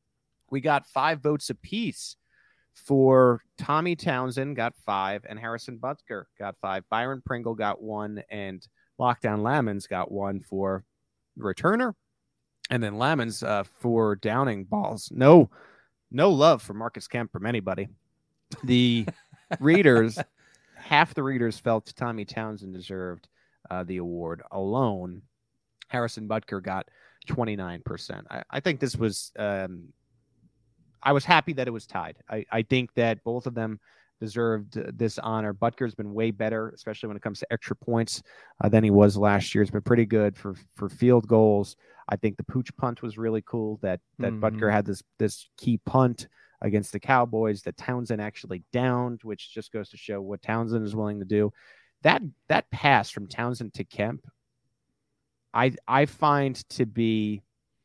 we got 5 votes apiece for Tommy Townsend, got 5, and Harrison Butker got 5. Byron Pringle got 1, and Lockdown Lamons got 1 for returner. And then Lamons for downing balls. No love for Marcus Kemp from anybody. The readers, half the readers felt Tommy Townsend deserved the award alone. Harrison Butker got 29%. I think this was I was happy that it was tied. I think that both of them deserved this honor. Butker's been way better, especially when it comes to extra points, than he was last year. He's been pretty good for field goals. I think the pooch punt was really cool that Butker had this key punt against the Cowboys that Townsend actually downed, which just goes to show what Townsend is willing to do. That pass from Townsend to Kemp, I find to be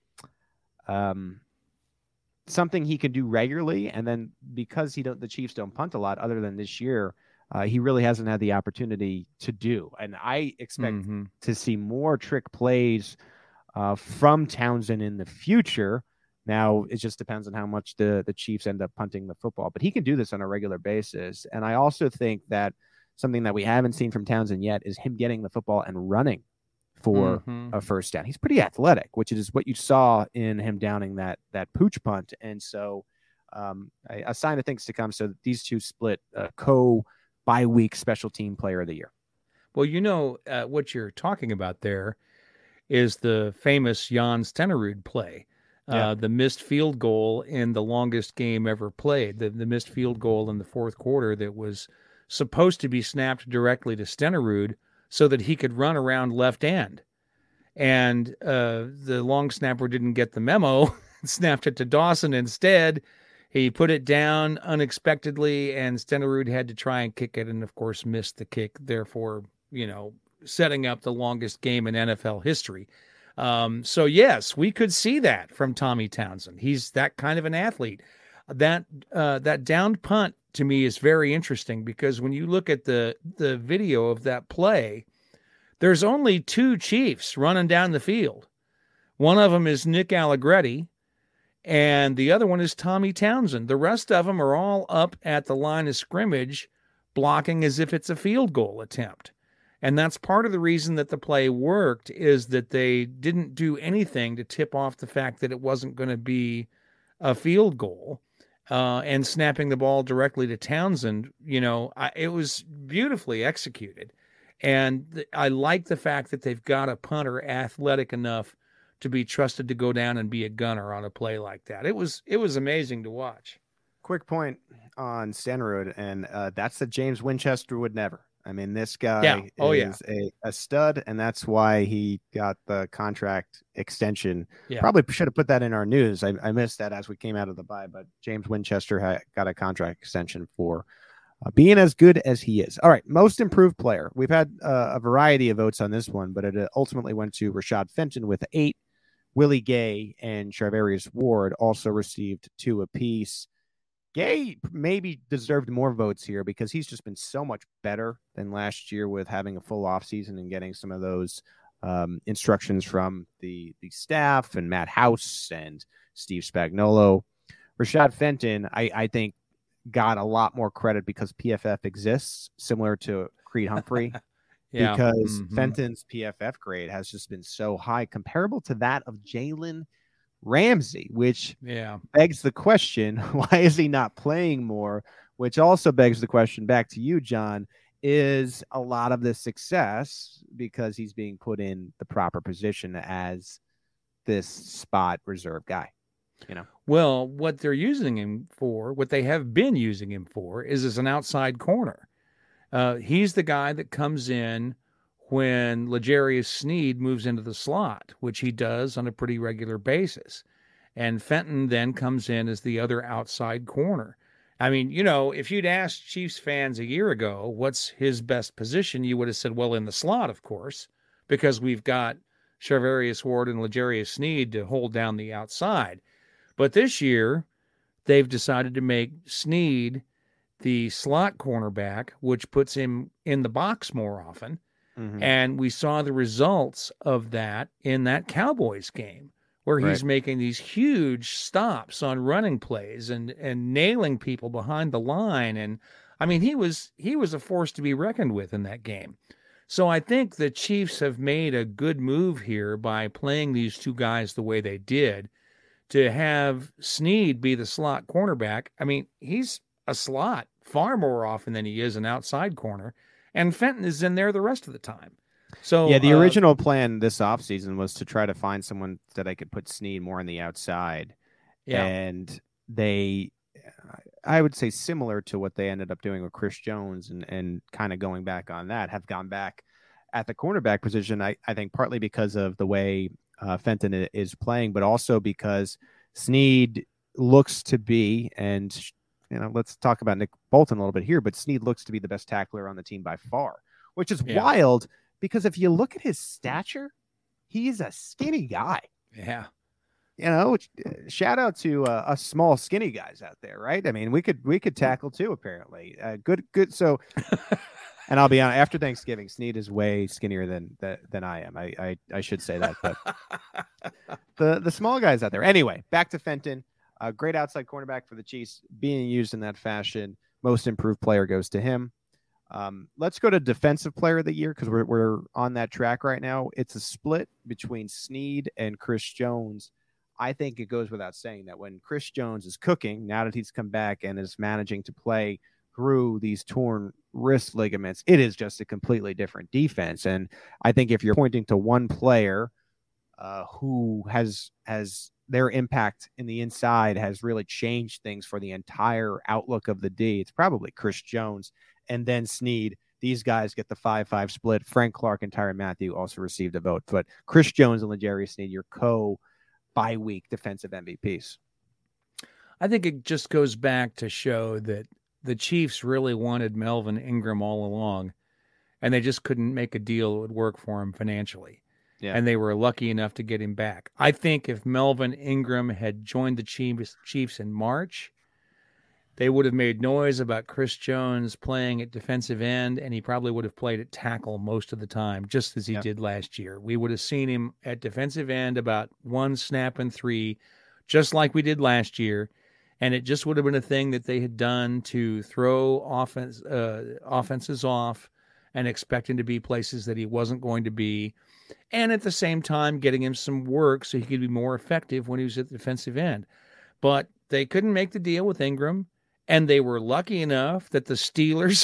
something he can do regularly, and then because the Chiefs don't punt a lot other than this year, he really hasn't had the opportunity to do. And I expect to see more trick plays from Townsend in the future. Now, it just depends on how much the Chiefs end up punting the football, but he can do this on a regular basis. And I also think that something that we haven't seen from Townsend yet is him getting the football and running for a first down. He's pretty athletic, which is what you saw in him downing that pooch punt. And so a sign of things to come. So these two split bye-week special team player of the year. Well, what you're talking about there is the famous Jan Stenerud play. The missed field goal in the longest game ever played, the missed field goal in the fourth quarter that was supposed to be snapped directly to Stenerud so that he could run around left end. And the long snapper didn't get the memo, snapped it to Dawson instead. He put it down unexpectedly, and Stenerud had to try and kick it, and of course missed the kick, therefore, setting up the longest game in NFL history. So yes, we could see that from Tommy Townsend. He's that kind of an athlete. That downed punt to me is very interesting because when you look at the video of that play, there's only 2 Chiefs running down the field. One of them is Nick Allegretti, and the other one is Tommy Townsend. The rest of them are all up at the line of scrimmage, blocking as if it's a field goal attempt. And that's part of the reason that the play worked, is that they didn't do anything to tip off the fact that it wasn't going to be a field goal. And snapping the ball directly to Townsend, it was beautifully executed. And I like the fact that they've got a punter athletic enough to be trusted to go down and be a gunner on a play like that. It was amazing to watch. Quick point on Stenerud, and that's the James Winchester would never. I mean, this guy is a stud, and that's why he got the contract extension. Yeah. Probably should have put that in our news. I missed that as we came out of the bye, but James Winchester got a contract extension for being as good as he is. All right, most improved player. We've had a variety of votes on this one, but it ultimately went to Rashad Fenton with 8. Willie Gay and Charvarius Ward also received 2 apiece. Gay maybe deserved more votes here because he's just been so much better than last year with having a full offseason and getting some of those instructions from the staff and Matt House and Steve Spagnuolo. Rashad Fenton, I think, got a lot more credit because PFF exists, similar to Creed Humphrey, because Fenton's PFF grade has just been so high, comparable to that of Jalen Ramsey, which begs the question, why is he not playing more? Which also begs the question back to you, John, is a lot of this success because he's being put in the proper position as this spot reserve guy? Well, what they're using him for, what they have been using him for, is as an outside corner. He's the guy that comes in when L'Jarius Sneed moves into the slot, which he does on a pretty regular basis. And Fenton then comes in as the other outside corner. I mean, if you'd asked Chiefs fans a year ago, what's his best position, you would have said, well, in the slot, of course, because we've got Charvarius Ward and L'Jarius Sneed to hold down the outside. But this year, they've decided to make Sneed the slot cornerback, which puts him in the box more often. And we saw the results of that in that Cowboys game, where he's making these huge stops on running plays and nailing people behind the line. And I mean, he was a force to be reckoned with in that game. So I think the Chiefs have made a good move here by playing these two guys the way they did, to have Snead be the slot cornerback. I mean, he's a slot far more often than he is an outside corner, and Fenton is in there the rest of the time. So yeah, the original plan this offseason was to try to find someone that I could put Snead more on the outside. Yeah. And I would say similar to what they ended up doing with Chris Jones and kind of going back on that, have gone back at the cornerback position. I think partly because of the way Fenton is playing, but also because Snead looks to be, and let's talk about Nick Bolton a little bit here, but Snead looks to be the best tackler on the team by far, which is wild. Because if you look at his stature, he's a skinny guy. Yeah. Shout out to us small skinny guys out there, right? I mean, we could tackle too, apparently. Good. So, and I'll be honest, after Thanksgiving, Snead is way skinnier than I am. I should say that, but the small guys out there. Anyway, back to Fenton. Great outside cornerback for the Chiefs, being used in that fashion. Most improved player goes to him. Let's go to defensive player of the year, because we're on that track right now. It's a split between Snead and Chris Jones. I think it goes without saying that when Chris Jones is cooking, now that he's come back and is managing to play through these torn wrist ligaments, it is just a completely different defense. And I think if you're pointing to one player who has their impact in the inside has really changed things for the entire outlook of the D, it's probably Chris Jones. And then Snead. These guys get the 5-5 split. Frank Clark and Tyrann Mathieu also received a vote. But Chris Jones and L'Jarius Snead, your bye-week defensive MVPs. I think it just goes back to show that the Chiefs really wanted Melvin Ingram all along, and they just couldn't make a deal that would work for him financially. Yeah. And they were lucky enough to get him back. I think if Melvin Ingram had joined the Chiefs in March, they would have made noise about Chris Jones playing at defensive end, and he probably would have played at tackle most of the time, just as he did last year. We would have seen him at defensive end about 1 snap and 3, just like we did last year, and it just would have been a thing that they had done to throw offenses off and expect him to be places that he wasn't going to be, and at the same time getting him some work so he could be more effective when he was at the defensive end. But they couldn't make the deal with Ingram. And they were lucky enough that the Steelers,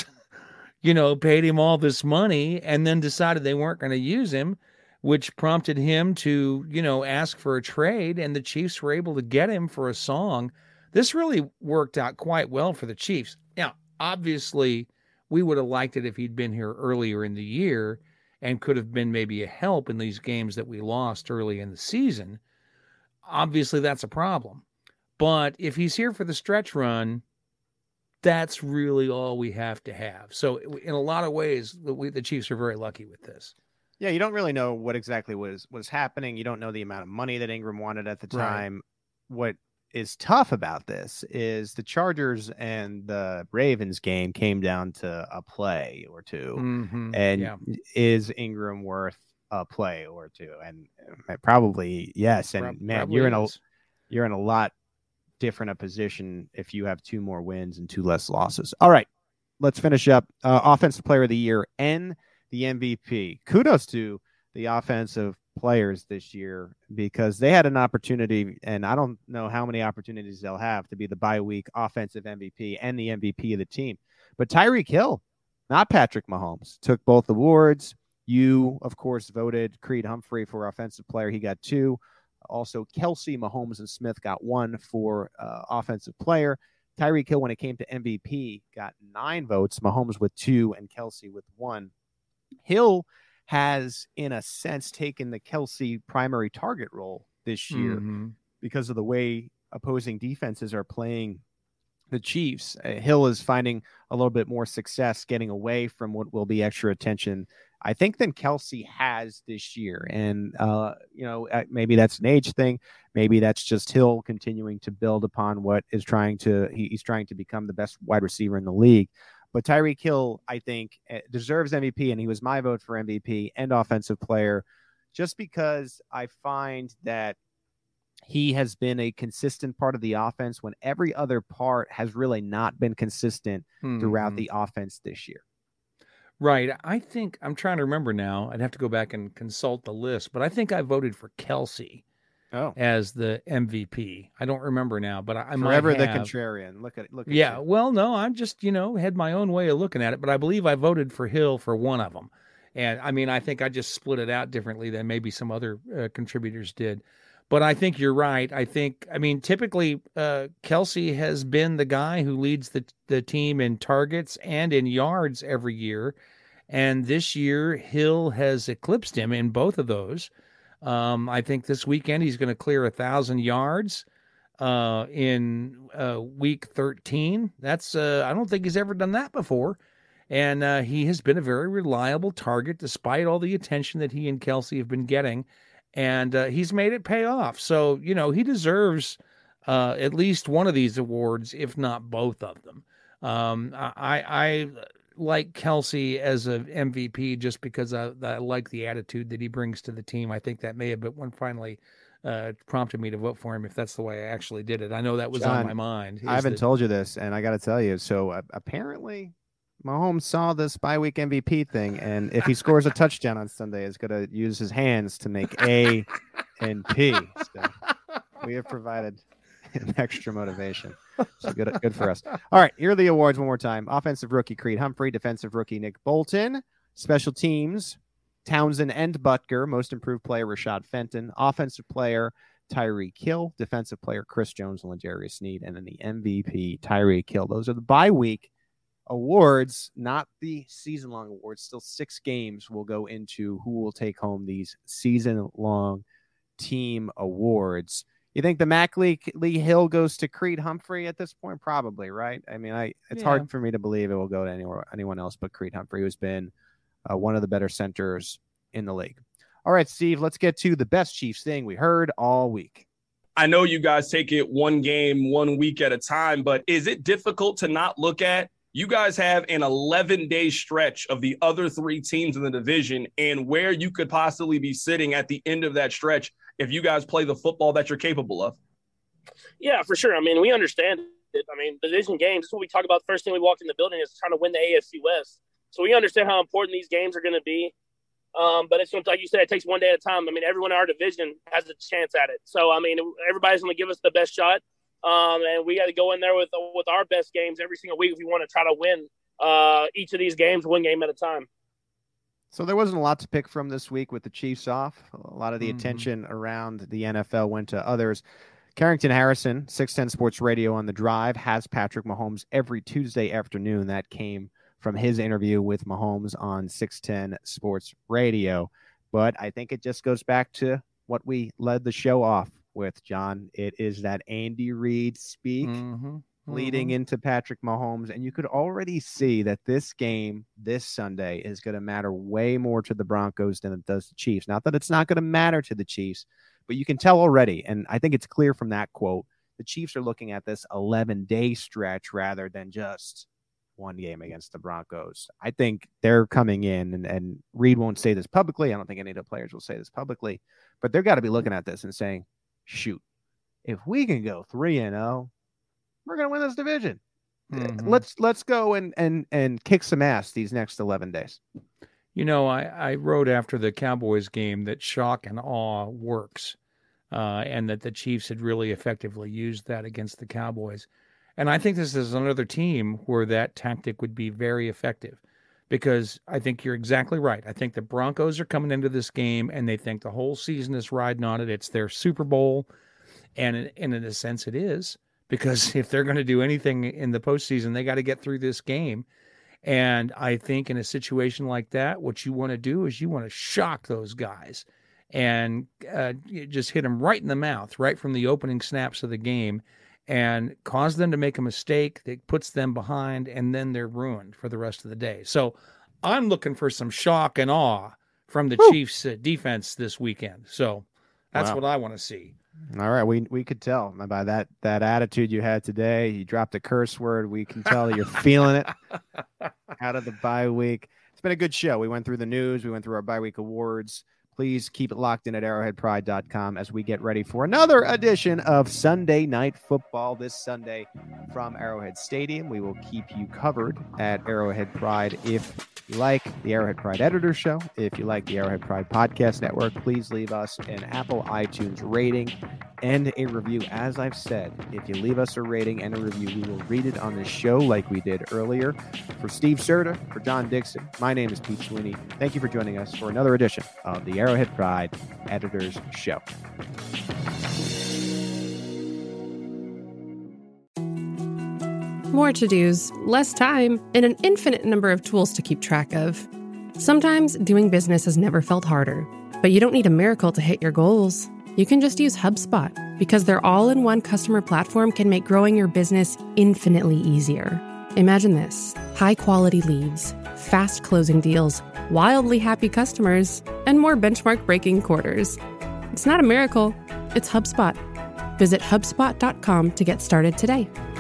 paid him all this money and then decided they weren't going to use him, which prompted him to, ask for a trade. And the Chiefs were able to get him for a song. This really worked out quite well for the Chiefs. Now, obviously, we would have liked it if he'd been here earlier in the year and could have been maybe a help in these games that we lost early in the season. Obviously, that's a problem. But if he's here for the stretch run, that's really all we have to have. So in a lot of ways, the Chiefs are very lucky with this. Yeah, you don't really know what exactly was happening. You don't know the amount of money that Ingram wanted at the time. Right. What is tough about this is the Chargers and the Ravens game came down to a play or two. Mm-hmm. And is Ingram worth a play or two? And probably yes. And man, you're in a lot different a position if you have 2 more wins and 2 less losses. All right, let's finish up. Offensive player of the year and the MVP. Kudos to the offensive players this year, because they had an opportunity, and I don't know how many opportunities they'll have to be the bye week offensive MVP and the MVP of the team. But Tyreek Hill, not Patrick Mahomes, took both awards. You, of course, voted Creed Humphrey for offensive player. He got 2. Also, Kelsey, Mahomes, and Smith got 1 for offensive player. Tyreek Hill, when it came to MVP, got 9 votes, Mahomes with 2 and Kelsey with 1. Hill has, in a sense, taken the Kelsey primary target role this year because of the way opposing defenses are playing the Chiefs. Hill is finding a little bit more success getting away from what will be extra attention, I think, than Kelsey has this year. And, maybe that's an age thing. Maybe that's just Hill continuing to build upon what he's trying to become the best wide receiver in the league. But Tyreek Hill, I think, deserves MVP, and he was my vote for MVP and offensive player, just because I find that he has been a consistent part of the offense when every other part has really not been consistent throughout the offense this year. Right. I think I'm trying to remember now. I'd have to go back and consult the list, but I think I voted for Kelce as the MVP. I don't remember now, but I might have. Forever the contrarian. Look at yeah. You. Well, no, I'm just, had my own way of looking at it, but I believe I voted for Hill for one of them. And I mean, I think I just split it out differently than maybe some other contributors did. But I think you're right. Typically, Kelce has been the guy who leads the team in targets and in yards every year. And this year, Hill has eclipsed him in both of those. I think this weekend he's going to clear 1,000 yards in week 13. That's I don't think he's ever done that before. And he has been a very reliable target despite all the attention that he and Kelce have been getting. And he's made it pay off. So, he deserves at least one of these awards, if not both of them. I like Kelce as an MVP just because I like the attitude that he brings to the team. I think that may have been finally prompted me to vote for him if that's the way I actually did it. I know that was John, on my mind. I haven't told you this, and I got to tell you. So apparently Mahomes saw this bye-week MVP thing, and if he scores a touchdown on Sunday, is going to use his hands to make A and P. So we have provided an extra motivation. So good for us. All right, here are the awards one more time. Offensive rookie, Creed Humphrey. Defensive rookie, Nick Bolton. Special teams, Townsend and Butker. Most improved player, Rashad Fenton. Offensive player, Tyreek Hill. Defensive player, Chris Jones and L'Jarius Sneed. And then the MVP, Tyreek Hill. Those are the bye-week awards, not the season-long awards. Still 6 games will go into who will take home these season-long team awards. You think the Mac Lee Hill goes to Creed Humphrey at this point? Probably, right? I mean, it's hard for me to believe it will go to anyone else but Creed Humphrey, who's been one of the better centers in the league. All right, Steve, let's get to the best Chiefs thing we heard all week. I know you guys take it one game, 1 week at a time, but is it difficult to not look at? You guys have an 11-day stretch of the other 3 teams in the division and where you could possibly be sitting at the end of that stretch if you guys play the football that you're capable of. Yeah, for sure. I mean, we understand it. I mean, division games, this is what we talk about the first thing we walked in the building is trying to win the AFC West. So we understand how important these games are going to be. But it's like you said, it takes one day at a time. I mean, everyone in our division has a chance at it. So, I mean, everybody's going to give us the best shot. And we got to go in there with our best games every single week if we want to try to win each of these games, one game at a time. So there wasn't a lot to pick from this week with the Chiefs off. A lot of the attention around the NFL went to others. Carrington Harrison, 610 Sports Radio on The Drive, has Patrick Mahomes every Tuesday afternoon. That came from his interview with Mahomes on 610 Sports Radio. But I think it just goes back to what we led the show off with, John. It is that Andy Reid speak leading into Patrick Mahomes. And you could already see that this game this Sunday is going to matter way more to the Broncos than it does the Chiefs. Not that it's not going to matter to the Chiefs, but you can tell already. And I think it's clear from that quote, the Chiefs are looking at this 11-day stretch rather than just one game against the Broncos. I think they're coming in, and Reid won't say this publicly. I don't think any of the players will say this publicly, but they've got to be looking at this and saying, shoot, if we can go 3-0, we're going to win this division. Let's go and kick some ass these next 11 days. You know, I wrote after the Cowboys game that shock and awe works, and that the Chiefs had really effectively used that against the Cowboys. And I think this is another team where that tactic would be very effective, because I think you're exactly right. I think the Broncos are coming into this game and they think the whole season is riding on it. It's their Super Bowl. And in a sense it is, because if they're going to do anything in the postseason, they got to get through this game. And I think in a situation like that, what you want to do is you want to shock those guys and just hit them right in the mouth, right from the opening snaps of the game, and cause them to make a mistake that puts them behind, and then they're ruined for the rest of the day. So I'm looking for some shock and awe from the Chiefs defense this weekend. So that's what I want to see. All right. We could tell by that attitude you had today. You dropped a curse word. We can tell you're feeling it out of the bye week. It's been a good show. We went through the news. We went through our bye week awards. Please keep it locked in at arrowheadpride.com as we get ready for another edition of Sunday Night Football this Sunday from Arrowhead Stadium. We will keep you covered at Arrowhead Pride. If you like the Arrowhead Pride Editor Show, if you like the Arrowhead Pride Podcast Network, please leave us an Apple iTunes rating and a review. As I've said, if you leave us a rating and a review, we will read it on the show like we did earlier. For Steve Serta, for John Dixon, my name is Pete Sweeney. Thank you for joining us for another edition of the Arrowhead Pride Editors Show. More to-dos, less time, and an infinite number of tools to keep track of. Sometimes doing business has never felt harder, but you don't need a miracle to hit your goals. You can just use HubSpot, because their all-in-one customer platform can make growing your business infinitely easier. Imagine this: high-quality leads, fast closing deals, wildly happy customers, and more benchmark-breaking quarters. It's not a miracle, it's HubSpot. Visit HubSpot.com to get started today.